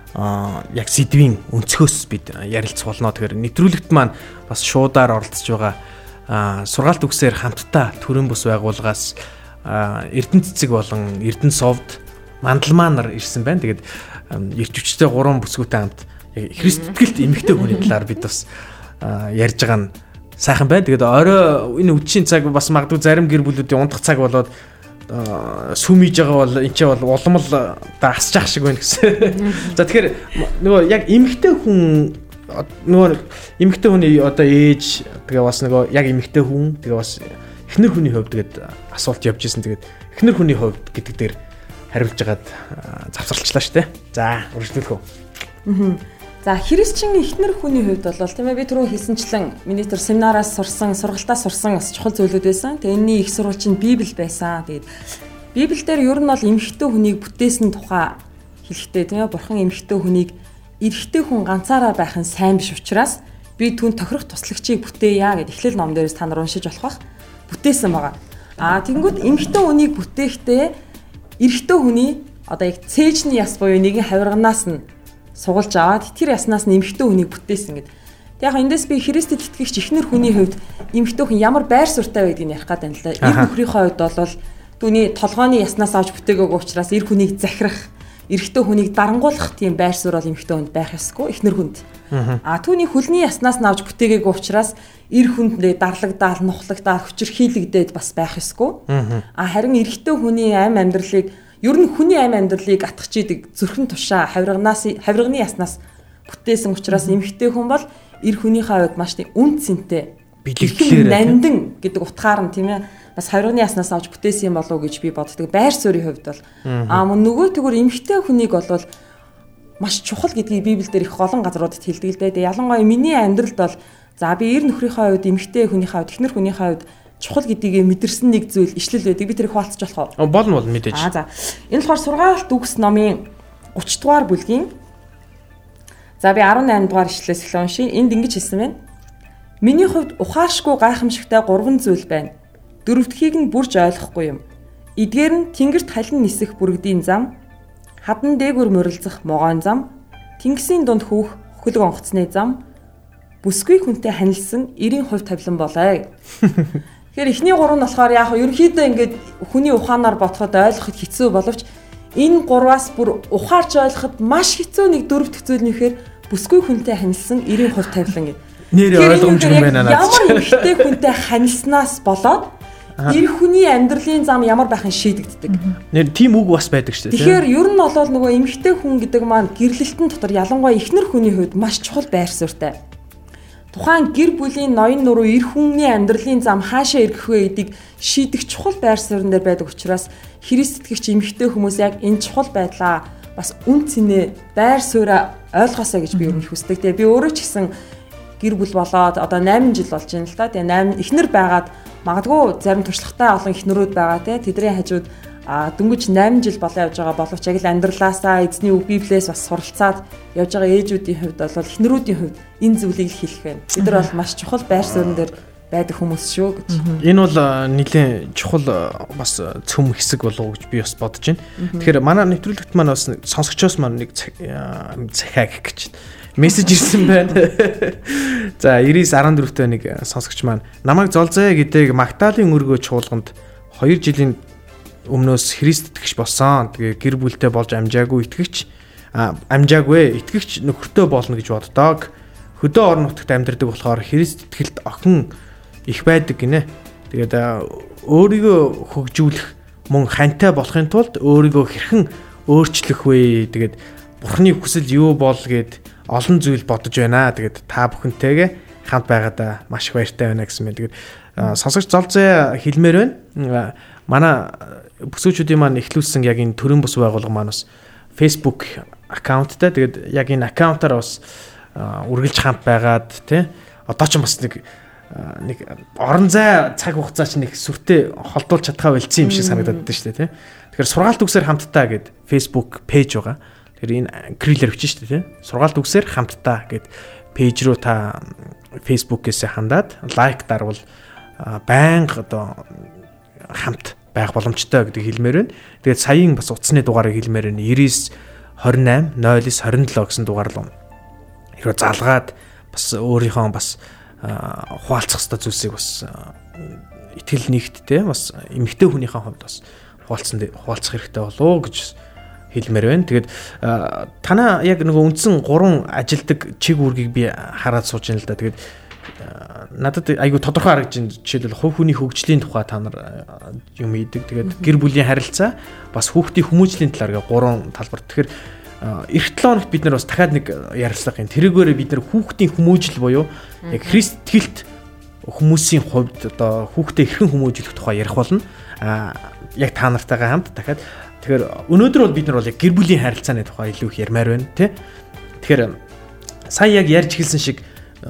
яг сэдвийн өнцгөөс бид ярилцах болно. Тэгэхээр нэвтрүүлэгт маань бас шуудаар оролцож байгаа сургаалт үгсээр хамтдаа төрийн бус байгууллагаас Эрдэнэ цэцэг болон Эрдэнэ совд мандалмаа нар ирсэн байна. Тэгээд эрч хүчтэй 3 бүсгүйтэй хамт яг Христ итгэлт эмэгтэй хүний талаар бид бас ярьж байгаа нь сайхан байна. Тэгээд орой энэ үдшийн цаг бас магадгүй зарим гэр бүлүүдийн ундах цаг болоод сүмийж байгаа бол энэ ч бол улам л асчих шиг байна гэсэн. За тэгэхээр нөгөө яг эмэгтэй хүн нөгөө эмэгтэй хүний одоо ээж тэгээ бас нөгөө яг эмэгтэй хүн тэгээ бас эхнэр хүний хувьд тэгээд асуулт явж исэн. Тэгээд эхнэр хүний хувьд гэдэг дээр хариулж агаад завсарлчлаа шүү дээ. За үргэлжлүүлэх үү. За христчин эхнэр хүний хувьд бол тийм ээ би түрүү хэлсэнчлэн миний тэр семинараас сурсан, сургалтаас сурсан бас чухал зүйлүүд байсан. Тэгээ энэний их сурвалж нь Библи байсан. Тэгээд Библиэлд ер нь бол эмэгтэй хүнийг бүтээсэн тухай хэлэхдээ тийм ээ бурхан эмэгтэй хүнийг эрэгтэй хүн ганцаараа байх нь сайн биш учраас би түн тохирох туслагчийг бүтээя гэд эхлэл ном дээрээс та нар уншиж болох бах бүтээсэн байгаа. Тэгэнгүүт эмэгтэй хүнийг бүтээхдээ эрэгтэй хүний одоо яг цээжний яс буюу нэгэн хавирганаас нь сугалж аваад тэр яснаас нь эмэгтэй хүнийг бүтээсэн гэд. Тэг яг эндээс би Христэд итгэгч эхнэр хүний хувьд эмэгтэй хүн ямар байр суурьтай байдгийг ярих гэдэг юм л да. Эр нөхрийнхөө хувьд бол түүний толгойн яснаас авч бүтээгээгүй учраас эр хүнийг захирах, эрэгтэй хүнийг дарангуулах тийм байр суурь бол эмэгтэй хүнд байх ёсгүй эхнэр хүнд. Түүний хөлний яснаас нь авч бүтээгээгүй учраас эр хүнд дарлагдаад, нухлагдаад, хүчирхийлэгдээд бас байх ёсгүй. Харин эрэгтэй хүний амь амьдралыг ер нь хүний амь амьдралыг атгахчидэг зүрхэн тушаа хавирганы яснаас бүтээсэн учраас эмэгтэй хүн бол эр хүнийхээ хувьд маш үн цэнтэй бэлгэлээр нандин гэдэг утгаар нь тийм ээ бас хавирганы яснаас авч бүтээсэн юм болов уу гэж би боддог. Байр суурийн хувьд бол мөн нөгөө тэгүр эмэгтэй хүнийг бол маш чухал гэдгийг Библиэлд их олон газруудад хэлдэг л дээ. Ялангуяа миний амьдралд бол за би эр нөхрийнхөө хувьд эмэгтэй хүнийхээ хувьд эхнэр хүнийхээ хувьд чухал гэдгийг мэдэрсэн нэг зүйл ишлэл байдаг. Би тэрийг хуваалцаж болох уу? Болно мэдээж. За. Энэ болохоор сургаалт үгс номын 30 дугаар бүлгийн за би 18 дугаар ишлэлээс эхлэн уншия. Энд ингэж хэлсэн байна. Миний хувьд ухаашгүй гайхамшигтай 3 зүйл байна. Дөрөвдөхийг нь бүрж ойлгохгүй юм. Эдгээр нь тэнгэрт халин нисэх бүргэдийн зам, хадан дээгүр морилзах могоон зам, тэнгисийн дунд хүүх хөлөг онгоцны зам, бүсгүй хүнтэй ханилсан 90 хувь тавилан болоо. Тэгэхээр эхний 3 нь болохоор яг ерөнхийдөө ингээд хүний ухаанаар бодоход ойлгоход хэцүү боловч энэ 3-аас бүр ухаарч ойлгоход маш хэцүү нэг дөрөвдөх зүйл нь ихээр бүсгүй хүнтэй ханилсан 90 хувь тавилан гэдэг. Нэр ойлгомжгүй байна надад. Ямар ихтэй хүнтэй ханилснаас болоод эр хүний амьдралын зам ямар байхын шийдэгддэг. Нэр тийм үг бас байдаг шүү дээ. Тэгэхээр ер нь бол нөгөө эмэгтэй хүн гэдэг маань гэрлэлтэн дотор ялангуяа эхнэр хүний хувьд маш чухал байр суурьтай. Тухайн гэр бүлийн ноён нуруу эр хүний амьдралын зам хаашаа эргэх вэ гэдгийг шийдэх чухал байр суурин дээр байдаг учраас Христ итгэгч эмэгтэй хүмүүс яг энэ чухал байдлаа бас үн цэнэ байр сууриа ойлгосоо гэж би ер нь хүсдэг. Тэгээ би өөрөө ч гэсэн гэр бүл болоод одоо 8 жил болж байна л та. Тэгээ 8 эхнэр байгаад магадгүй зарим туршлагатай олон эхнэрүүд байгаа те. Тэдний хажууд дөнгөж 8 жил болоо явж байгаа боловч яг л амьдралаасаа эзний үг Библиэс бас суралцаад явж байгаа ээжүүдийн хувьд бол эхнэрүүдийн хувьд энэ зүйлийг хэлэх байна. Бид нар бол маш чухал байр суурин дээр байдаг хүмүүс шүү гэж. Энэ бол нэлийн чухал бас цөм хэсэг болов уу гэж би бас бодож байна. Тэгэхээр манай нэвтрүүлэгт маань бас сонсогчоос маань нэг захиа гэх гэж мессеж ирсэн байна. За 9914-тэй нэг сонсогч маань намайг золзоо гэдэг Магдалины өргөө чуулганд 2 жилийн өмнөөс Христ итгэгч болсон. Тэгээ гэр бүлтэй болж амжаагүй итгэгч итгэгч нөхөртөө болно гэж боддог. Хөдөө орон нутагт амьдардаг болохоор Христ итгэлт охин их байдаг гинэ. Тэгээд өөрийгөө хөгжүүлэх мөн хантай болохын тулд өөрийгөө хэрхэн өөрчлөх вэ? Тэгээд Бурхны хүсэл юу бол гэд олон зүйл бодож байна. Тэгээд та бүхэнтэйгээ хамт байгаадаа маш их баяртай байна гэсэн мэн. Тэгээд сонсогч золзоо хэлмээр байна. Манай бүсгүүчүүдийн маань эхлүүлсэн яг энэ төрийн бус байгууллага маань бас Facebook аккаунттай. Тэгээд яг энэ аккаунтаар бас үргэлж хамт байгаад тий. Одоо ч бас нэг орон зай цаг хугацаа ч нэг сүртэй холдуулж чадхаа болцсон юм шиг санагдаад байна шүү дээ тий. Тэгэхээр сургаалт үгсээр хамтдаа гэд Facebook пэйж байгаа. Тэр энэ крилэр бичсэн шүү дээ, тийм. Сургаалт үгсээр хамтдаа гэд пэйж рүү та Facebook-ээс хандаад лайк дарвал байнга одоо хамт байх боломжтой гэдэг хэлмээр байна. Тэгээд саяын бас утасны дугаарыг хэлмээр байна. 99 28 09 27 гэсэн дугаар руу хэрвээ залгаад бас өөрийнхөө бас хуваалцах ёстой зүйлсийг бас итгэл нэгттэй бас эмэгтэй хүнийхээ хувьд бас хуваалцах хэрэгтэй болоо гэж хэлмээр байна. Тэгээд танаа яг нөгөө үндсэн 3 ажилдаг чиг үүргийг би хараад сууж байна л да. Тэгээд надад айгүй тодорхой харагдаж байна. Жишээлбэл хувь хүний хөгжлийн тухай та нар юм ийдэг. Тэгээд гэр бүлийн харилцаа бас хүүхдийн хүмүүжлийн талаар 3 талбар. Тэгэхээр эх 7 хоногт бид нар бас дахиад нэг ярилцлага юм. Тэрүүгээрээ бид нар хүүхдийн хүмүүжил буюу яг Христ итгэлт хүмүүсийн хувьд одоо хүүхдээ хэрхэн хүмүүжүүлэх тухай ярих болно. Яг та нартайгаа хамт дахиад тэгэхээр өнөөдөр бол бид нар бол яг гэр бүлийн харилцааны тухай илүү их ярмаар байна тий. Тэгэхээр сая яг ярьж хэлсэн шиг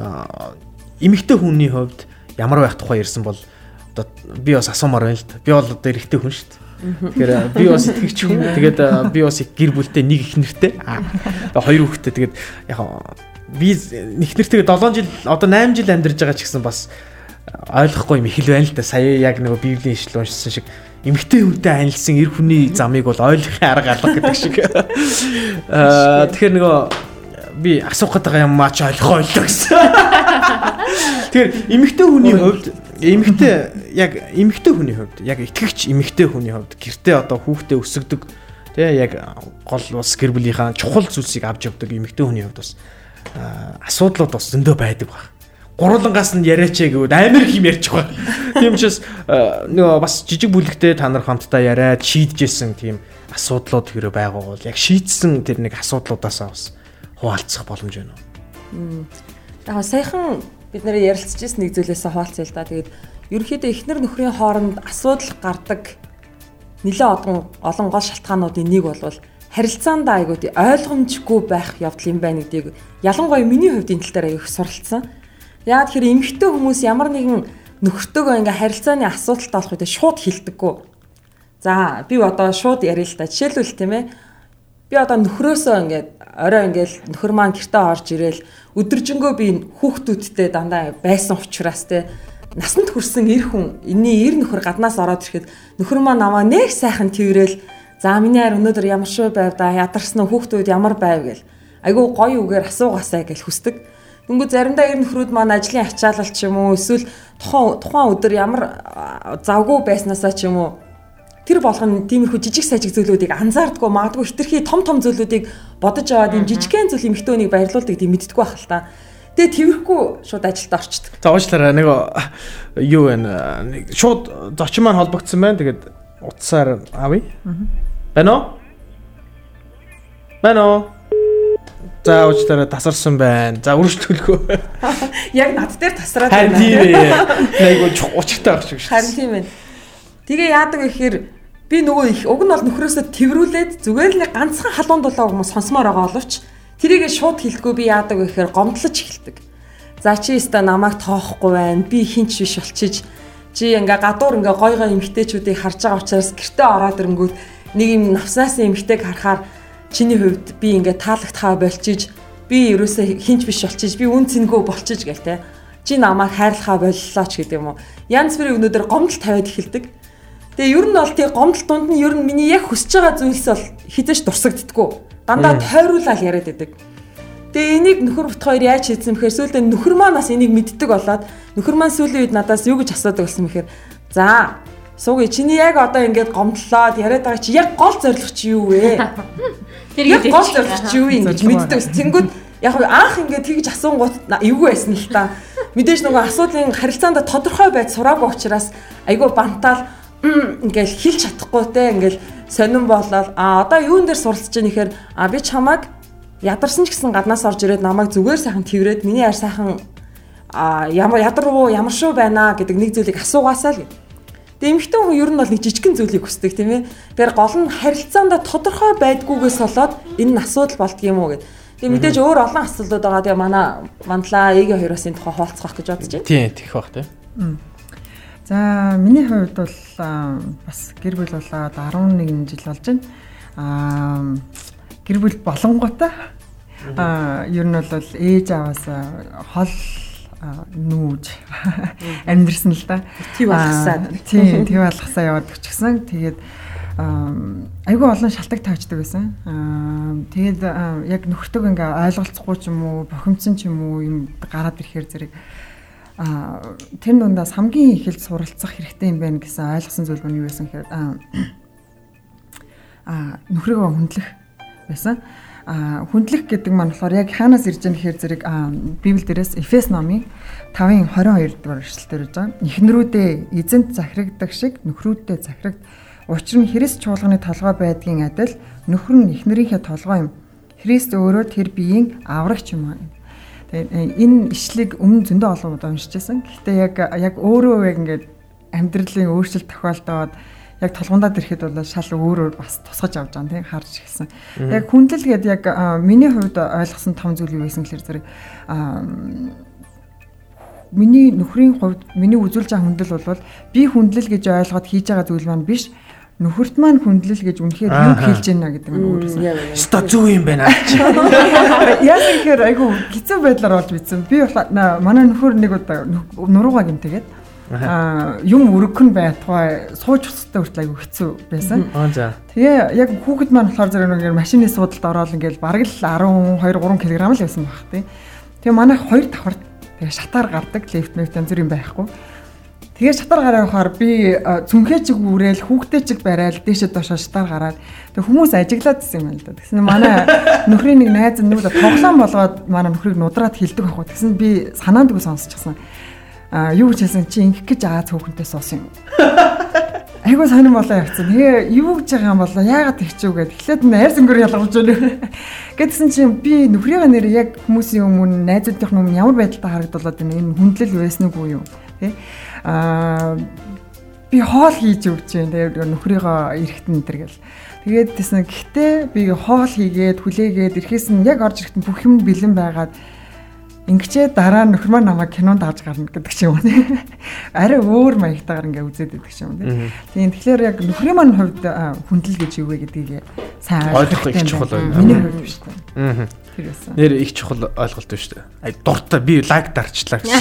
эмэгтэй хүний хувьд ямар байх тухай ярьсан бол одоо би бас асуумаар байна л да. Би бол одоо эрэгтэй хүн шүү дээ. Тэгэхээр би бас итгэгч хүн. Тэгээд би бас гэр бүлтэй нэг их нэртэй. 2 хүүхэдтэй. Тэгээд яг би их нэртэйгээ 7 жил одоо 8 жил амьдарч байгаа ч гэсэн бас ойлгохгүй юм их л байна л да. Сая яг нөгөө библийн ишлэл уншсан шиг эмэгтэй хүнтэй анилсан эр хүний замыг бол ойлгохын арга алга гэдэг шиг. Тэгэхээр нөгөө би асуух гэдэг юм аач ойлгоо гэсэн. Тэгэхээр эмэгтэй хүний хувьд эмэгтэй хүний хувьд яг итгэгч эмэгтэй хүний хувьд гэртээ одоо хүүхдээ өсгдөг тий яг гол бас гэр бүлийнхаа чухал зүйлсийг авч явдаг эмэгтэй хүний хувьд бас асуудлууд бас зөндөө байдаг баг. Гурвангаас нь яриач гэвэл амар их юм ярьчих баг. Тийм учраас нөгөө бас жижиг бүлэгтээ та нар хамтдаа яриад шийдэжсэн тийм асуудлууд хэрэг байгаа бол яг шийдсэн тэр нэг асуудлуудаасаа бас хуваалцах боломж байна уу? Яг саяхан бид нэр ярилцчихсэн нэг зүйлээсээ хуваалцъя л да. Тэгээд ерөнхийдөө эхнэр нөхрийн хооронд асуудал гардаг нэлээд олон гол шалтгаануудын нэг бол харилцаанд айгуу ойлгомжгүй байх явдал юм байна гэдгийг ялангуяа миний хувьд энэ тал дээр аяг их суралцсан. Яг тэр эмэгтэй хүмүүс ямар нэгэн нөхөртөөгөө ингээ харилцааны асуудалтай болох үед шууд хэлдэггүй. За би одоо шууд ярил л да. Жишээлбэл тийм ээ. Би одоо нөхрөөсөө ингээд орой ингээл нөхөр маань гэртээ орж ирээл өдөржингөө би хүүхдүүдтэй дандаа байсан учраас те насанд хүрсэн эр хүн энэний эр нөхөр гаднаас ороод ирэхэд нөхөр маань намаа нэг сайхан твэрээл за миний хайр өнөөдөр ямар шүү байв да ядарсан уу хүүхдүүд ямар байв гэл айгүй гоё үгээр асуугаасаа гэл хүсдэг. Тэнгүү заримдаа эр нөхрүүд маань ажлын ачаалал ч юм уу эсвэл тухайн өдөр ямар завгүй байснаасаа ч юм уу тэр болгоно тиймэрхүү жижиг сажиг зүйлүүдийг анзаардгүй магадгүй хитрхи том зүйлүүдийг бодож аваад юм жижигхэн зүйл эмэгтэй хүнийг баярлуулдаг гэдэг мэддэггүй байх л та. Тэгээ тэрхгүй шууд ажилд орчдөг. За уучлаарай нэг юу вэ? Шууд зочин маань холбогдсон байна. Тэгээд утсаар авъя. Байна уу? Байна уу? За уучлаарай тасарсан байна. За үргэлжлүүлгөө. Яг над дээр тасраад байна. Айгуу учиртай байх шиг шүү. Харин тийм байна. Тэгээ яадаг гэхээр би нөгөө их уг нь бол нөхрөөсөө тэрврүүлээд зүгээр л нэг ганцхан халуун дулааг хүмүүс сонсомоор байгаа боловч тэрийгээ шууд хэлдэггүй би яадаг гэхээр гомдлож эхэлдэг. За чи өстө намайг тоохгүй байна. Би хинч биш болчиж чи ингээ гадуур ингээ гой гой эмгтээчүүдийг харж байгаа учраас гэртээ ороод ирэнгүүт нэг юм навсаасан эмгтэйг харахаар чиний хувьд би ингээ таалагдхаа болчиж би ерөөсөө хинч биш болчиж би үн цэнгөө болчиж гэл те. Чи намайг хайрлахаа боллоо ч гэдэг юм уу. Янз бүрийн өнөдөр гомдол тавиад эхэлдэг. Тэгээ ер нь бол тий гомдол дунд нь ер нь миний яг хүсэж байгаа зүйлс бол хизээш дурсагддаггүй. Дандаа тойруулаад яриад байдаг. Тэгээ энийг нөхөр бут хоёр яаж хийсэн бэхээр сүүлдээ нөхөр маань бас энийг мэддэг болоод нөхөр маань сүүлийн үед надаас юу гэж асуудаг болсон бэхээр за суугий чиний яг одоо ингээд гомдлоод яриад байгаа чи яг гол зорилго чи юу вэ? Тэр яг гол зорилго чи юу юм гэж мэддэг. Тэнгүүд яг анх ингээд тэгж асуунгууд эвгүй байсан л та. Мэдээж нөгөө асуудлын харилцаанд тодорхой байж сураагүй учраас айгүй бантаал ингээл хэлж чадахгүй те ингээл сонирн болоод одоо юун дээр суралцж байгаа нэхэр би чамайг ядарсан ч гэсэн гаднаас орж ирээд намайг зүгээр сайхан тврээд миний хайр сайхан ямар ядарвуу ямар шүү байна гэдэг нэг зүйлийг асуугаасаа л гэв. Тэгээ эмэгтэй хүн ер нь бол нэг жижигхэн зүйлийг хүсдэг тийм ээ. Тэгэхээр гол нь харилцаанд тодорхой байдгүйгээс болоод энэ нь асуудал болдгийм үү гэд. Тэгээ мэдээж өөр олон асуудлууд байгаа. Тэгээ манай мандлаа ээгийн хоёроос энэ тухай хуваалцах гэж бодож байна. Тийм тийх бах тийм. За миний хувьд бол бас гэр бүл болоод 11 жил болж байна. гэр бүл болонготой ер нь бол ээж аваас хол нүүж амьдрсан л да. Тэг болгосаа. Тийм, тэг болгосаа яваад өчгсөн. Тэгээд айгүй олон шалтгаан тавьждаг байсан. Тэгээд яг нөхөртөг ингээ ойлголцохгүй ч юм уу, бохимдсан ч юм уу юм гараад ирэхээр зэрэг тэр дундаас хамгийн ихэлж суралцах хэрэгтэй юм байна гэсэн ойлгосон зүйл нь юу байсан гэхээр нөхрийгөө хүндлэх байсан. Хүндлэх гэдэг маань болохоор яг хаанаас ирж байгаа гэхээр зэрэг Библи дээрээс Эфес номын 5:22 дугаар эшлэлээр гэж байгаа. Эхнэрүүдээ эзэнт захирагддаг шиг нөхрүүддээ захирагд. Учир нь Христ чуулганы толгой байдгийн адил нөхөр нь эхнэрийнхээ толгой юм. Христ өөрөө тэр биеийн аврагч юм аа. Тэгээд энэ ишлийг өмнө зөндөө олон удаа уншижсэн. Гэхдээ яг өөрөө яг ингээд амьдралын өөрчлөлт тохиолдоод яг толгондоо ирэхэд бол шал өөрөөр бас тусгаж авч байгаа тийм харж ирсэн. Яг хүндлэл гэдэг яг миний хувьд ойлгосон том зүйл юу байсан гэхээр зэрэг миний нөхрийн хувьд миний үзүүлж байгаа хүндлэл бол би хүндлэл гэж ойлгоод хийж байгаа зүйл маань биш. Нөхөрт маань хүндлэл гэж үнэхээр юу хэлж байна гэдэг нь өөрөөсөө. Ста зүг юм байна. Яг ихээр айгу хэцүү байдлаар болж битсэн. Би манай нөхөр нэг удаа нуруугаа гэмтээгээд юм өргөн байтугай сууж устай хүртэл айгу хэцүү байсан. Тэгээ яг хүүхэд маань болохоор зэрэг нэг машины суудалд ороод ингээл бараг л 12 3 кг л байсан баг тий. Тэгээ манай 2 давхар тэгээ шатаар гардаг лифт янз бүрийн байхгүй. Тэгээ шатар гараахаар би цүнхээ чиг үүрээл хүүхдээ чиг барайл дээшээ доошоо шатар гараад тэг хүмүүс ажиглаад гэсэн юм л да. Тэгсэн манай нөхрийн нэг найз нь нүгдэ тоглоом болгоод манай нөхрийг нудраад хилдэг байхгүй. Тэгсэн би санаандгүй сонсчихсан. Юу гэж хэлсэн чи ингэх гэж аа цөөхөнтэй суусан юм. Айгуу сонирн болоо явцсан. Тэгээ юу гэж байгаа юм болоо яагаад тэгчүү гэд эхлээд найр сэнгэр ялгаж байна. Гэдгсэн чи би нөхрийнхээ нэр яг хүмүүсийн өмнө найзуудынх нь ямар байдалтай харагдуулаад байна. Энэ хүндлэл байсан уу юу? Тэ би хоол хийж өгч जैन. Тэгээд нөхрийгөө эрэхтэн энэ гэл. Тэгээд тэсэн гэхдээ би хоол хийгээд хүлээгээд ирэхээс нь яг орж ирэхтэн бүх юм бэлэн байгаад ингэчээ дараа нөхөр маань намайг кинонд авч гарна гэдэг ч юм уу. Арай өөр маягтайгаар ингээ үзээд байдаг ч юм уу. Тийм тэгэхээр яг нөхрийн маань хувьд хүндэл гэж юу вэ гэдгийг сайн ойлгох их чухал байна. Миний хувьд биш үү. Тэр байсан. Нэр их чухал ойлголт байна шүү дээ. Ай дуртай би лаг дарчлаа гэсэн.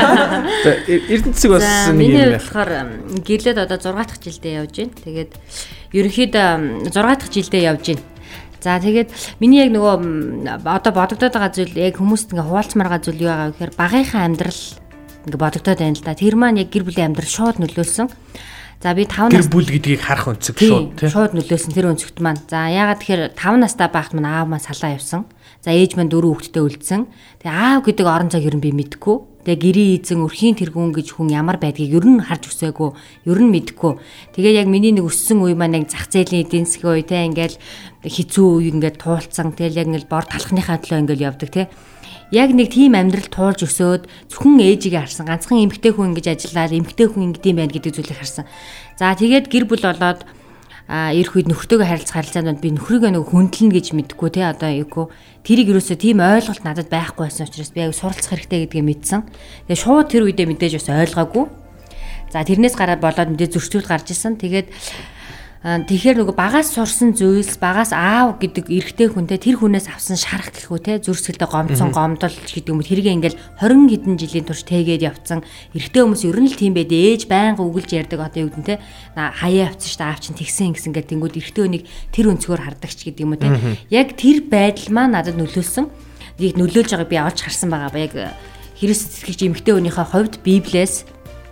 Эрдэнэцэг бас нэг юм байна. Тэгэхээр гэрлээд одоо 6 дахь жилдээ явж байна. Тэгээд ерөнхийдөө 6 дахь жилдээ явж байна. За тэгээд миний яг нөгөө одоо бодогдоод байгаа зүйл яг хүмүүст ингээ хуваалцмаар байгаа зүйл юу байгаа вэ гэхээр багийнхаа амьдрал ингээ бодогдоод байна л да. Тэр маань яг гэр бүлийн амьдрал шууд нөлөөлсөн. За би 5 гэр бүл гэдгийг харах өнцөг шууд тийм шууд нөлөөсөн тэр өнцөгт маань. За ягаад тэгэхээр 5 настай байхад маань аав маань салаа явсан. За ээж маань 4 хүүхэдтэй үлдсэн. Тэгээ аав гэдэг орон цаг ер нь би мэдэхгүй. Тэгээ гэрийн эзэн өрхийн тэргүүн гэж хүн ямар байдгийг ер нь харж үсээгүй, ер нь мэдэхгүй. Тэгээ яг миний нэг өссөн үе маань яг зах зээлийн эдийн засгийн үе те ингээл хэцүү үе ингээд туулцсан. Тэгэл яг ингээл бор талхныхаа төлөө ингээл явдаг те. Яг нэг тийм амьдрал туулж өсөөд зөвхөн ээжигээ харсан. Ганцхан эмэгтэй хүн ингэж ажиллаад эмэгтэй хүн ингэдэм байх гэдэг зүйлийг харсан. За тэгээд гэр бүл болоод ирэх үед нөхртөөгөө харилцаанд би нөхрийгөө нэг хүндлэнэ гэж мэдгүй те одоо юугүй тэрийг юусоо тийм ойлголт надад байхгүй байсан учраас би яг суралцах хэрэгтэй гэдгийг мэдсэн. Тэгээ шууд тэр үедээ мэдээж бас ойлгоогүй. За тэрнээс гараад болоод мэдээ зөрчил гарч исэн. Тэгээд тэгэхээр нөгөө багаас сурсан зүйлс багаас аав гэдэг эрэгтэй хүнтэй тэр хүнээс авсан шарах гэхүү те зүрсгэлдэ гомцсон гомдол гэдэг юм тэргээ ингээл 20 хэдэн жилийн турш тэгээд явцсан эрэгтэй хүмүүс ер нь л тийм байдээ ээж байнга үгэлж ярьдаг одоо юу гэдэг те хаяа авцсан ш та аав чинь тэгсэн гэсэн гэдэг тэнгууд эрэгтэй хүнийг тэр өнцгөр хардагч гэдэг юм уу те яг тэр байдал маань надад нөлөөлсөн нэг нөлөөлж байгааг би олж харсан байгаа ба яг Христ итгэгч эмэгтэй хүнийхээ хувьд Библиэс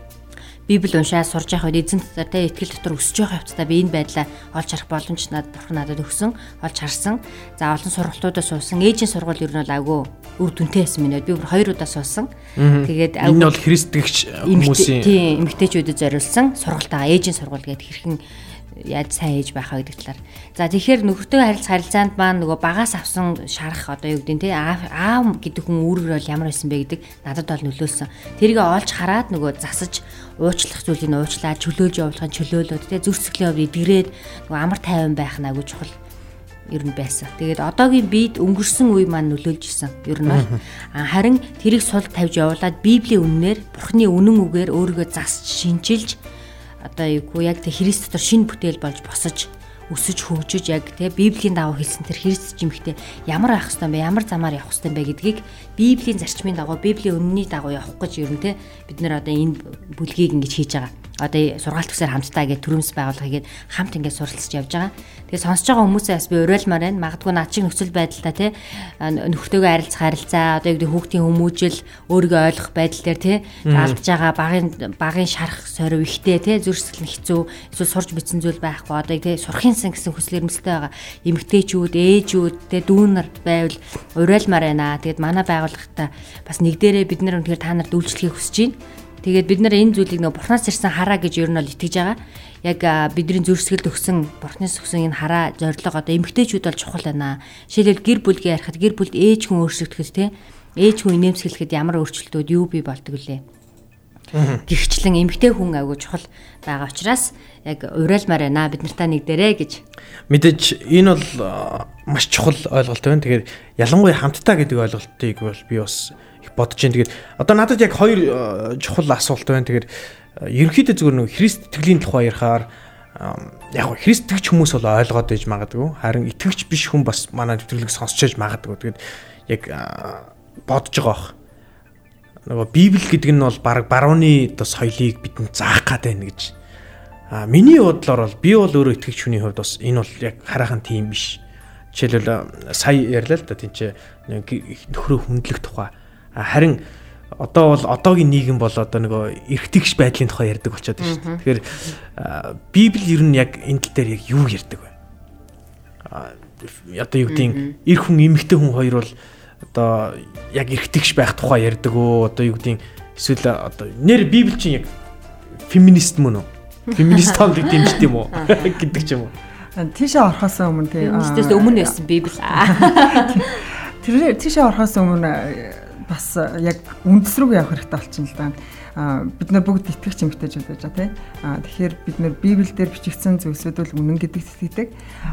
Библи уншаад сурж явах үед эзэн дотор итгэл дотор өсөж явах явцдаа би энэ байдлаа олж харах боломж надад өгсөн, олж харсан. За олон сургалтуудаа суусан. Ээжийн сургууль ер нь бол агуу үр дүнтэй байсан минь. Би бүр 2 удаа суусан. Тэгээд энэ бол Христ итгэгч хүмүүсийн тийм эмэгтэйчүүдэд зориулсан сургалтаа ээжийн сургууль гэдэг хэрхэн яаж сайн ээж байх вэ гэдэг талаар. За тэгэхээр нөхөртөө харилцаанд маань нөгөө багаас авсан шарах одоо юу гэдэг нь тий аав гэдэг хүн үүрэг бол ямар байсан бэ гэдэг надад бол нөлөөлсөн. Тэрийг олж хараад нөгөө засаж уучлах зүйлийг уучлаад чөлөөлж явуулахын чөлөөлөөд тий зүрсгэлийн хувьд эдгэрээд нөгөө амар тайван байх нь агуу чухал ер нь байсан. Тэгээд одоогийн бид өнгөрсөн үе маань нөлөөлж исэн. Ер нь бол харин тэрийг сул тавьж явуулаад Библийн үннээр Бурхны үнэн үгээр өөрийгөө засч шинжилж одоо юугүй яг тэ Христ дотор шинэ бүтээл болж босож өсөж хөгжиж яг тий Библийн дагуу хэлсэн тэр Христ жимхтэй ямар байх ёстой юм бэ? Ямар замаар явах ёстой юм бэ гэдгийг Библийн зарчмын дагуу, Библийн үнний дагуу явах гэж ер нь тий бид нар одоо энэ бүлгийг ингэж хийж байгаа. Одоо сургаалт төсөөр хамтдаа гэж төрөмс байгуулгыг хамт ингэж суралцж явж байгаа. Тэгээ сонсож байгаа хүмүүсээс би уриалмаар байна. Магадгүй над шиг нөхцөл байдалтай тий нөхөртөөгөө харилцаа одоо яг хүүхдийн хүмүүжил өөрийгөө ойлгох байдал дээр тий алдж байгаа багын шарах сорив ихтэй тий зүрхсэтгэл хэцүү эсвэл сурж бичсэн зүйл байхгүй одоо тий сурахын сан гэсэн хүсэл эрмэлзэлтэй байгаа эмэгтэйчүүд ээжүүд тий дүүнэр байвал уриалмаар байна. Тэгээд манай байгууллагатай бас нэг дээрээ бид нар үнэхээр та нарт үйлчлэхийг хүсэж байна. Тэгээд бид нар энэ зүйлийг нэг бурхнаас ирсэн хараа гэж ер нь бол итгэж байгаа. Яг бидний зүрхсгэлд өгсөн бурхнаас өгсөн энэ хараа зорилго одоо эмгтээчүүд бол чухал байна. Жишээлбэл гэр бүлгээ ярихад гэр бүлд ээж хүн өөрчлөгдөхөд те ээж хүн инээмсэглэхэд ямар өөрчлөлтүүд юу бий болдог вүлээ. Гэрчлэн эмгтээ хүн аягүй чухал байгаа учраас яг уриалмаар байна бид нартай нэг дээрээ гэж. Мэдээж энэ бол маш чухал ойлголт байна. Тэгэхээр ялангуяа хамтдаа гэдэг ойлголтыг бол би бас их бодож байна. Тэгээд одоо надад яг хоёр чухал асуулт байна. Тэгэхээр ерөнхийдөө зүгээр нэг Христ итгэлийн тухай ярихаар яг Христ итгэж хүмүүс бол ойлгоод байж магадгүй. Харин итгэгч биш хүн бас манай нэвтрүүлгийг сонсч байж магадгүй. Тэгээд яг бодож байгаа бох. Нөгөө Библи гэдэг нь бол баг барууны одоо соёлыг бидэнд заах гад байна гэж. Миний бодлоор бол би бол өөрөө итгэгч хүний хувьд бас энэ бол яг хараахан тийм биш. Жишээлбэл сая ярьлаа л да тийм ч нөхрөө хүндлэх тухай. Харин одоо бол одоогийн нийгэм бол одоо нөгөө эргэтгэж байдлын тухай ярьдаг болчиход байна шүү дээ. Тэгэхээр Библи ер нь яг энэ тал дээр яг юу ярьдаг вэ? Одоо юу гэдэг эр хүн эмэгтэй хүн хоёр бол одоо яг эргэтгэж байх тухай ярьдаг өө одоо юу гэдэг эсвэл одоо нэр Библи чинь яг феминист мөн үү? Феминист тал гэдэг юм уу гэдэг ч юм уу. Тийшээ орохоос өмнө тийм феминистээс өмнө байсан Библи. Тэр тийшээ орохоос өмнө бас яг үндэс рүү явах хэрэгтэй болчихно л да. Бид нар бүгд итгэгч эмэгтэйчүүд байж байгаа тийм. Тэгэхээр бид нар Библиэлд бичигдсэн зүйлсүүд бол үнэн гэдэгт итгэдэг.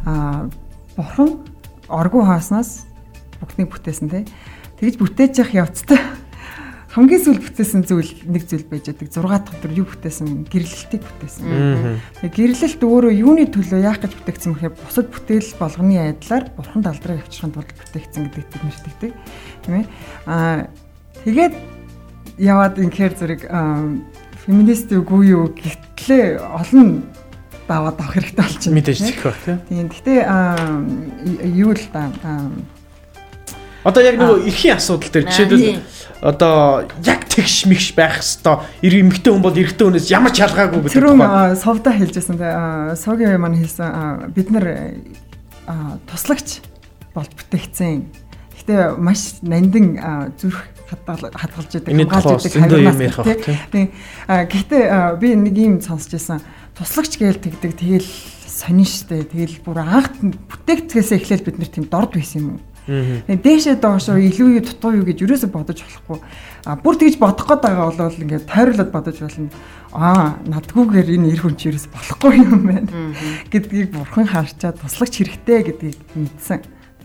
Бурхан оргуу хааснаас бүгднийг бүтээсэн тийм. Тэгж бүтээж явах явцтай хамгийн сүүл бүтээсэн зүйл нэг зүйл байж байгаа. 6 дахь өдөр юу бүтээсэн? Гэрлэлтийг бүтээсэн. Тэгээ гэрлэлт өөрөө юуны төлөө яах гэж бүтээгдсэн бэхээр бусад бүтээл болгоны айдлаар бурхан далдраа явуулахын тулд бүтээгдсэн гэдэгт бид нэртэгдэг. Тийм ээ. Тэгээд яваад инхээр зэрэг феминист үгүй юу гэтлээ олон даваад авах хэрэгтэй болчихно. Мэдээж зэх байх тийм. Гэхдээ юу л да одоо яг нөгөө эрхийн асуудал дээр жишээлбэл одоо яг тэгш мэгш байх хэвээр эмэгтэй хүн бол эрэгтэй хүнээс ямар ч ялгаагүй гэдэг байна. Тэр совдоо хэлжсэн. Суугийн маань хэлсэн бид нар туслагч болж бүтээгдсэн. Гэтэ маш нандин зүрх хадгалж идэг хамгаалж идэг харьяас тийм. Гэтэ би нэг юм сонсч байсан. Туслагч гээл тэгдэг тэгэл сонин штэ. Тэгэл бүр анх бүтээгдэхээс эхлээл бид нар тийм дорд байсан юм уу? Дээшээ доошоо илүү юу дутуу юу гэж юусоо бодож болохгүй. Бүр тэгж бодох гээд байгаа бол ингээд тойрлоод бодож болно. Надгүйгээр энэ эр хүн чи юусоо болохгүй юм байна гэдгийг бурхан харчаад туслагч хэрэгтэй гэдгийг мэдсэн.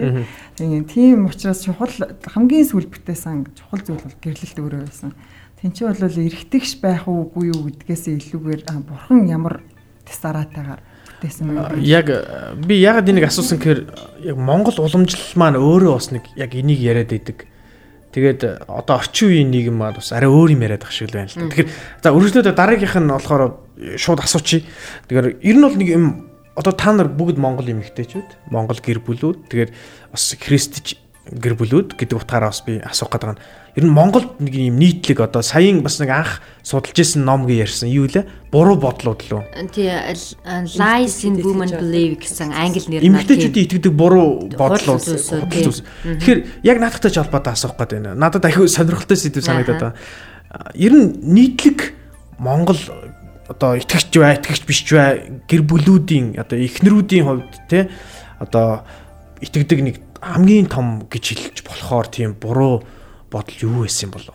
Тийм учраас чухал хамгийн сүүл бүтээсэн чухал зүйл бол гэрлэлт өөрөө байсан. Тинчээ бол эргэтгэж байх уугүй юу гэдгээс илүүгээр бурхан ямар тесаратайгаар яг би ягаад энийг асуусан гэхээр яг Монгол уламжлал маань өөрөө бас нэг яг энийг яриад байдаг. Тэгээд одоо орчин үеийн нийгэм маань бас арай өөр юм яриад ах шиг л байна л да. Тэгэхээр за өргөжлөөдөө дараагийнх нь болохоор шууд асуучих. Тэгэхээр ер нь бол нэг юм одоо та нар бүгд Монгол эмэгтэйчүүд, Монгол гэр бүлүүд, тэгээд бас христч гэр бүлүүд гэдэг утгаараа бас би асуух гэдэг нь ер нь Монголд нэг юм нийтлэг одоо саяын бас нэг анх судалж исэн ном гээ ярьсан юу лээ? Буруу бодлууд лөө. Тий lies in women believe гэсэн англи нэр нь эмэгтэйчүүдийн итгэдэг буруу бодлууд. Тэгэхээр яг наадахтай ч холбоотой асуух гэдэг байна. Надад ахиу сонирхолтой сэдв санагдаад байна. Ер нь нийтлэг Монгол одоо итгэгч бай, итгэгч биш бай гэр бүлүүдийн одоо эхнэрүүдийн хувьд те одоо итгэдэг нэг хамгийн том гэж хэлж болохоор тийм буруу бодол юу байсан юм болов?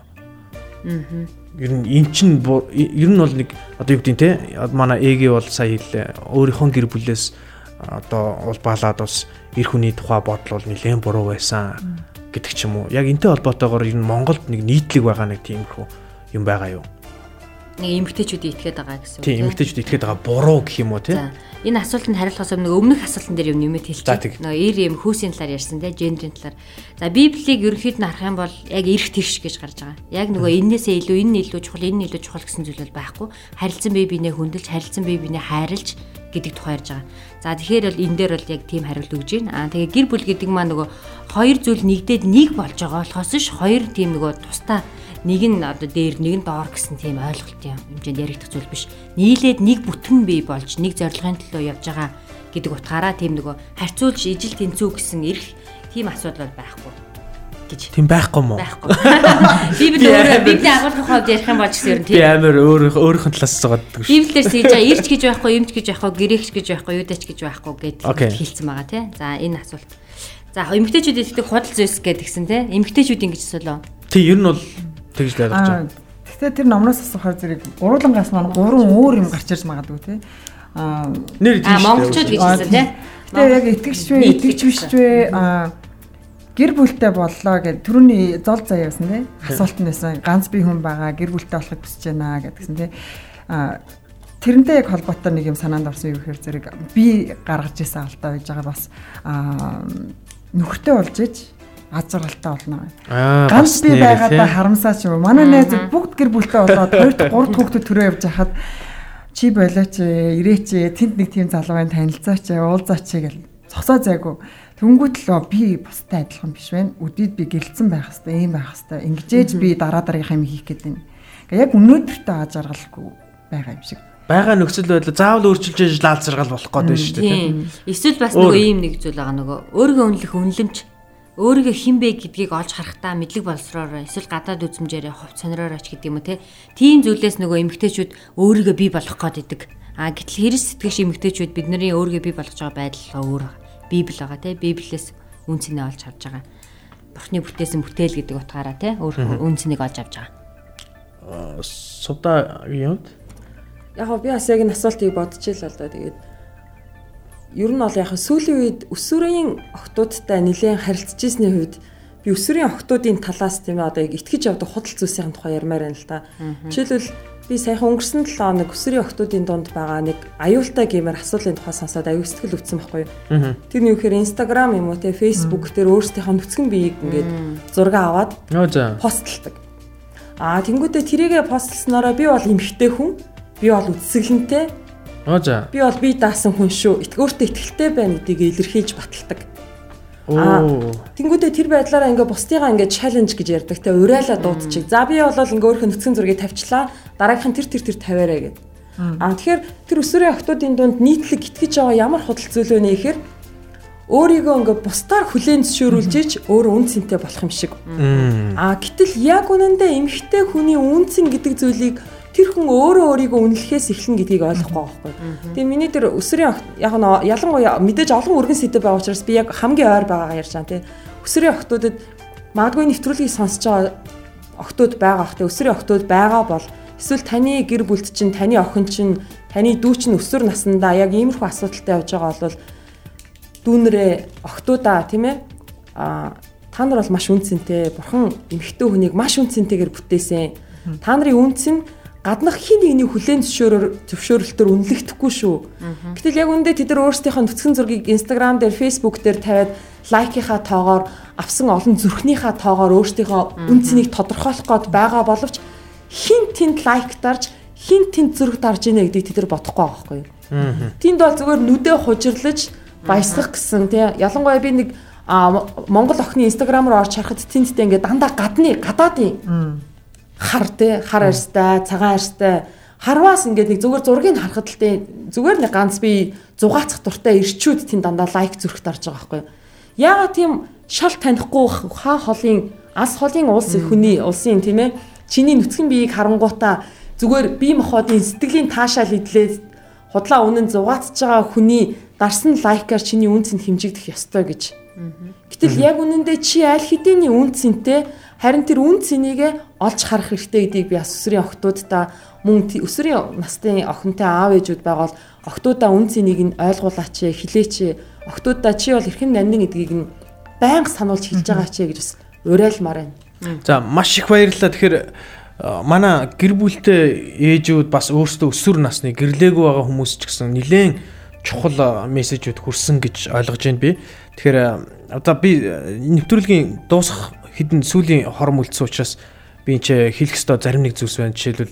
Ер нь эн чинь ер нь бол нэг одоо юу гэдэг те манай ээгээ бол сая хэллээ өөрийнхөө гэр бүлээс одоо улбаалаад бас эр хүний тухай бодол бол нэлээд буруу байсан гэдэг ч юм уу. Яг энтэй холбоотойгоор ер нь Монголд нэг нийтлэг байгаа нэг тиймэрхүү юм байгаа юу? нэг эмэгтэйчүүдийн итгээд байгаа гэсэн үг. Тийм эмэгтэйчүүд итгээд байгаа буруу гэх юм уу тий? Энэ асуултанд хариулахаас өмнө өмнөх асуултан дээр юм нэмээд хэлчихье. Нөгөө эр юм хүүсийн талаар ярьсан те, гендрийн талаар. За Библийг ерөнхийд нь харах юм бол яг эрх тэгш гэж гарч байгаа. Яг нөгөө энээсээ илүү энэ илүү чухал, энэ илүү чухал гэсэн зүйл бол байхгүй. Харилцан бие биенээ хүндэлж, харилцан бие биенээ хайрлж гэдэг тухай ярьж байгаа. За тэгэхээр бол энэ дээр бол яг тийм хариулт өгж байна. Тэгээ гэр бүл гэдэг маань нөгөө хоёр зүйл нэгдээд нэг болж байгаа болохоос ш хоёр тийм нөгөө тусдаа нэг нь одоо дээр нэг нь доор гэсэн тийм ойлголтын хэмжээнд яригдах зүйл биш. Нийлээд нэг бүтэн бий болж нэг зорилгын төлөө явж байгаа гэдэг утгаараа тийм нөгөө харьцуулж ижил тэнцүү гэсэн эрх тийм асуудал байхгүй гэж. Тийм байхгүй мó. Байхгүй. Библийн агуулгын хувьд ярих юм бол ч гэсэн ер нь тийм. Би амар өөрийнхөө талаас зогддог шүү. Библиэр хийж байгаа ирч гэж байхгүй, эмч гэж байхгүй, грекч гэж байхгүй, юдач гэж байхгүй гэдэг хэлсэн байгаа тий. За энэ асуулт. За эмэгтэйчүүд идэх худал зүйлс гэдгсэн тий. Эмэгтэйчүүд ингэж асуулаа. Тий ер нь бол тэгж л ойлгож байгаа. Гэхдээ тэр номноос асуухаар зэрэг уруулангаас маань 3 өөр юм гарч ирж магадгүй тий. Нэр тийм шүү. Монголчууд гэж хэлсэн тий. Тэгээ яг итгэгч вэ, итгэгч биш вэ? Гэр бүлтэй боллоо гэд түрүүний зол заяа явсан тий. Асуулт нь байсан. Ганц бие хүн байгаа, гэр бүлтэй болохыг хүсэж байна гэдгсэн тий. Тэрнтэй яг холбоотой нэг юм санаанд орсон юу гэхээр зэрэг би гаргаж исэн алдаа байж байгаа бас нөхөртэй болж иж аз жаргалтай болно. Ганц би байгаадаа харамсаа ч юм уу. Манай найз бүгд гэр бүлтэй болоод 2-3 хүүхдүүд төрөө явж хахад чи болооч ирээч тэнд нэг тийм залуу байна танилцаач уулзаач гэл цогцоо зайгүй. Тэнгүүтлөө би бустай адилхан биш байна. Өдөрт би гэрэлцэн байх хэвээр ийм байх хэвээр ингэжээж би дараа дараагийнхаа юм хийх гэдэг юм. Яг өнөөдөртөө аз жаргалгүй байгаа юм шиг. Бага нөхцөл байдал заавал өөрчилж лаад заргал болох гээд байна шүү дээ тийм. Эсвэл бас нөгөө ийм нэг зүйл байгаа нөгөө өөрийгөө үнэлэх үнэлэмж өөрийгөө хэн бэ гэдгийг олж харахтаа мэдлэг боловсроор эсвэл гадаад үзмжээрээ хувц сонироор ач гэдэг юм уу те. Тийм зүйлээс нөгөө эмэгтэйчүүд өөрийгөө бий болгох гээд идэг. Гэтэл Христ сэтгэгч эмэгтэйчүүд бидний өөрийгөө бий болгож байгаа байдал өөр байгаа. Библи байгаа те. Библиэс үнцнийг олж харж байгаа. Бурхны бүтээсэн бүтээл гэдэг утгаараа те. Өөр үнцнийг олж авч байгаа. Суда юмд яг би бас яг энэ асуултыг бодчихлаа л да. Тэгээд ер нь бол яг сүүлийн үед өсвөрийн охтуудтай нэлээд харилцаж ирсний хувьд би өсвөрийн охтуудын талаас тийм ээ одоо яг итгэж явдаг худал зүйлсийн тухай ярмаар байна л да. Жишээлбэл би саяхан өнгөрсөн 7 хоног өсвөрийн охтуудын дунд байгаа нэг аюултай геймер асуулын тухай сонсоод аюул сэтгэл өвдсөн байхгүй юу. Тэр нь юу гэхээр Instagram юм уу те Facebook дээр өөрсдийнхөө нүцгэн биеийг ингээд зураг аваад постлдог. Тэнгүүтээ тэрийгэ постлснороо би бол эмхтэй хүн, би бол үсгэлэнтэй. Би бол би даасан хүн шүү. Өөртөө итгэлтэй байна гэдгийг илэрхийлж баталдаг. Тэнгүүдээ тэр байдлаараа ингээ бусдыгаа ингээ чаленж гэж ярьдаг те урайлаа дуудчих. За би бол ингээ өөрийнхөө нүцгэн зургийг тавьчлаа. Дараагийнх нь тэр тавиараа гэд. Тэгэхээр тэр өсвөрийн охтуудын дунд нийтлэг итгэж байгаа ямар худал зүйл вэ нэхэр өөрийгөө ингээ бусдаар хүлээн зөвшөөрүүлж ич өөрөө үн цэнтэй болох юм шиг. Гэтэл яг үнэндээ эмхтэй хүний үн цэн гэдэг зүйлийг тэр хүн өөрөө өөрийгөө үнэлэхээс эхлэн гэдгийг ойлгохгүй байхгүй. Тэгээ миний тэр өсвөрийн яг нь ялангуяа мэдээж олон өргөн сэдв байгаа учраас би яг хамгийн ойр байгаагаа ярьж байгаа тийм. Өсвөрийн охтуудад магадгүй нэвтрүүлгийг сонсож байгаа охтууд байгаа хэ өсвөрийн охтууд байгаа бол эсвэл таны гэр бүлд чинь таны охин чинь таны дүү чинь өсвөр наснда яг иймэрхүү асуудалтай явж байгаа бол дүүнэрээ охтуудаа тийм ээ та нар бол маш үнцэнтэй бурхан эмхтэй хүнийг маш үнцэнтэйгээр бүтээсэн. Та нарын үнц нь гаднах хин нэгний хүлээн зөвшөөрөлтөөр үнэлэгдэхгүй шүү. Гэтэл яг үндэ тэд нар өөрсдийнхөө нүцгэн зургийг Instagram дээр, Facebook дээр тавиад лайкийнхаа тоогоор авсан олон зүрхнийхаа тоогоор өөрсдийнхөө үнцнийг тодорхойлох гээд байгаа боловч хин тэнд лайк дарж, хин тэнд зүрх дарж ийнэ гэдгийг тэд нар бодохгүй байгаа байхгүй юу. Тэнд бол зүгээр нүдээ хужирлаж баясгах гэсэн тий. Ялангуяа би нэг Монгол охины Instagram руу орж харахад тэндтэй ингээд дандаа гадаадын хар арьстай, цагаан арьстай харваас ингээд нэг зүгээр зургийг харахад л зүгээр нэг ганц би зугаацах дуртай ирчүүд тэнд дандаа лайк зүрх дарж байгаа байхгүй. Яагаад тийм шал танихгүй хаа холын ас холын улсын тийм ээ чиний нүцгэн биеийг харангуутаа зүгээр бие махбодын сэтгэлийн таашаал идлээд худлаа үнэн зугаацж байгаа хүний дарсан лайкаар чиний үнц нь хэмжигдэх ёстой гэж. Гэтэл яг үнэндээ чи аль хэдийн үнцэнтэй харин тэр үн цэнийгээ олж харах хэрэгтэй гэдгийг би бас өсвөрийн охтуудаа мөн өсвөрийн насны охинтой аав ээжүүд байгаа бол охтуудаа үн цэнийг нь ойлгуулаач хэлээч охтуудаа чи бол эрхэм нандин гэдгийг нь байнга сануулж хэлж байгаа ч гэж бас урайлмаар байна. За маш их баярлалаа. Тэгэхээр манай гэр бүлтэй ээжүүд бас өөрсдөө өсвөр насны гэрлээгүй байгаа хүмүүс ч гэсэн нэлээд чухал мессежүүд хүрсэн гэж ойлгож байна би. Тэгэхээр одоо би нэвтрүүлгийн дуусах хэдэн сүүлийн хором үлдсэн учраас би энэ хэлэх ёстой зарим нэг зүйлс байна. Жишээлбэл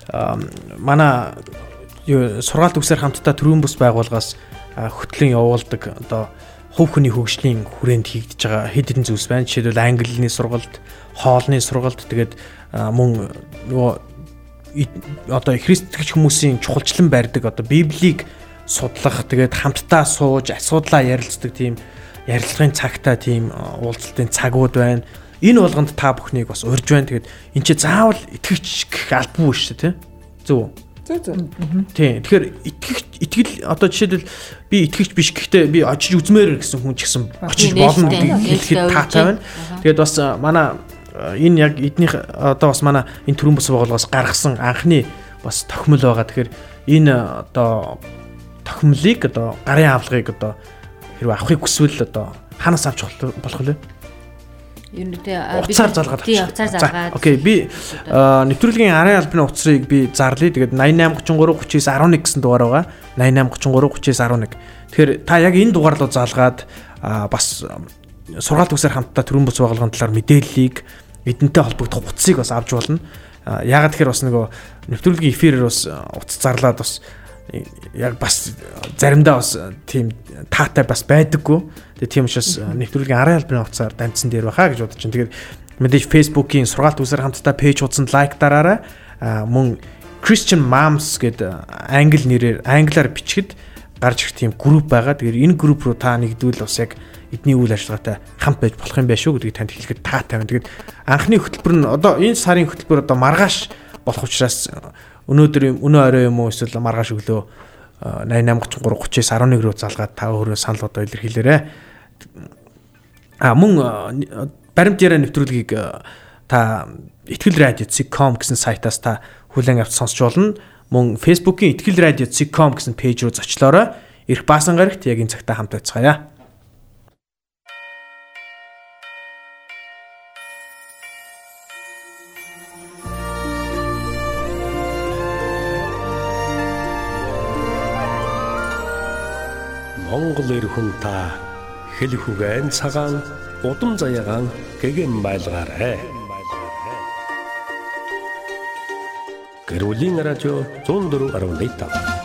манай сургаалт үсээр хамтдаа төрийн бус байгууллагаас хөтлөн явуулдаг одоо хувь хүний хөгжлийн хүрээнд хийгдэж байгаа хэд хэдэн зүйлс байна. Жишээлбэл англи хэлний сургалт, хоолны сургалт, тэгээд мөн нөгөө одоо христтгэж хүмүүсийн чухалчлан барьдаг одоо библийг судлах, тэгээд хамтдаа сууж асуудлаа ярилцдаг тийм ярилцлагын цагтаа тийм уулзалтын цагууд байна. Энэ болгонд та бүхнийг бас урьж байна. Тэгээд эн чинь заавал итгэгч гэх албагүй шүү дээ, тийм. Зөв. Тийм. Тэгэхээр итгэл одоо жишээлбэл би итгэгч биш гэхдээ би очиж үзмээр гэсэн хүн ч гэсэн очиж болно гэхэд таатай байна. Тэгээд бас манай энэ яг эднийх одоо бас манай энэ төрийн бус байгууллагаас гаргасан анхны бас тохимол байгаа. Тэгэхээр энэ одоо тохимлыг одоо гарын авлагыг одоо хэрвээ авахыг хүсвэл одоо хаанаас авч болох вэ? Уцаар залгаад авчих. Окей, би нэвтрүүлгийн арын албаны уцрыг би зарлая. Тэгээд 88333911 гэсэн дугаар байгаа. 88333911. Тэгэхээр та яг энэ дугаар руу залгаад бас сургаалт үсээр хамтдаа төрийн бус байгууллагын талаар мэдээллийг эдэнтэй холбогдох утсыг бас авч болно. Яагаад тэгэхээр бас нөгөө нэвтрүүлгийн эфирээр бас утас зарлаад бас яг бас заримдаа бас тийм таатай бас байдаггүй. Тэгээ тийм учраас нэвтрүүлгийн арын албаны утсаар дамжсан дээр байхаа гэж бодож байна. Тэгээд мэдээж Facebook-ийн сургаалт үсээр хамтдаа пэйж хуудсанд лайк дараарай. Мөн Christian Moms гэдэг англи нэрээр англиар бичгэд гарч ирэх тийм групп байгаа. Тэгэхээр энэ групп руу та нэгдвэл бас яг эдний үйл ажиллагаатай хамт байж болох юм байна шүү гэдгийг танд хэлэхэд таатай байна. Тэгээд анхны хөтөлбөр нь одоо энэ сарын хөтөлбөр одоо маргааш болох учраас өнөө орой юм уу эсвэл маргааш өглөө 88333911 руу залгаад та өөрөө санал одоо илэрхийлээрэй. Мөн баримт яриа нэвтрүүлгийг та Итгэл радио .com гэсэн сайтаас та хүлээн авч сонсч болно. Мөн Facebook-ийн Итгэл радио .com гэсэн пэйж руу зочлоорой. Ирэх баасан гарагт яг энэ цагтаа хамт байцгаая. Монгол эр хүн та хэл хүгэн цагаан удам заяагаан гэгэн байлгаарэ. Гэрүүлийн радио 104.5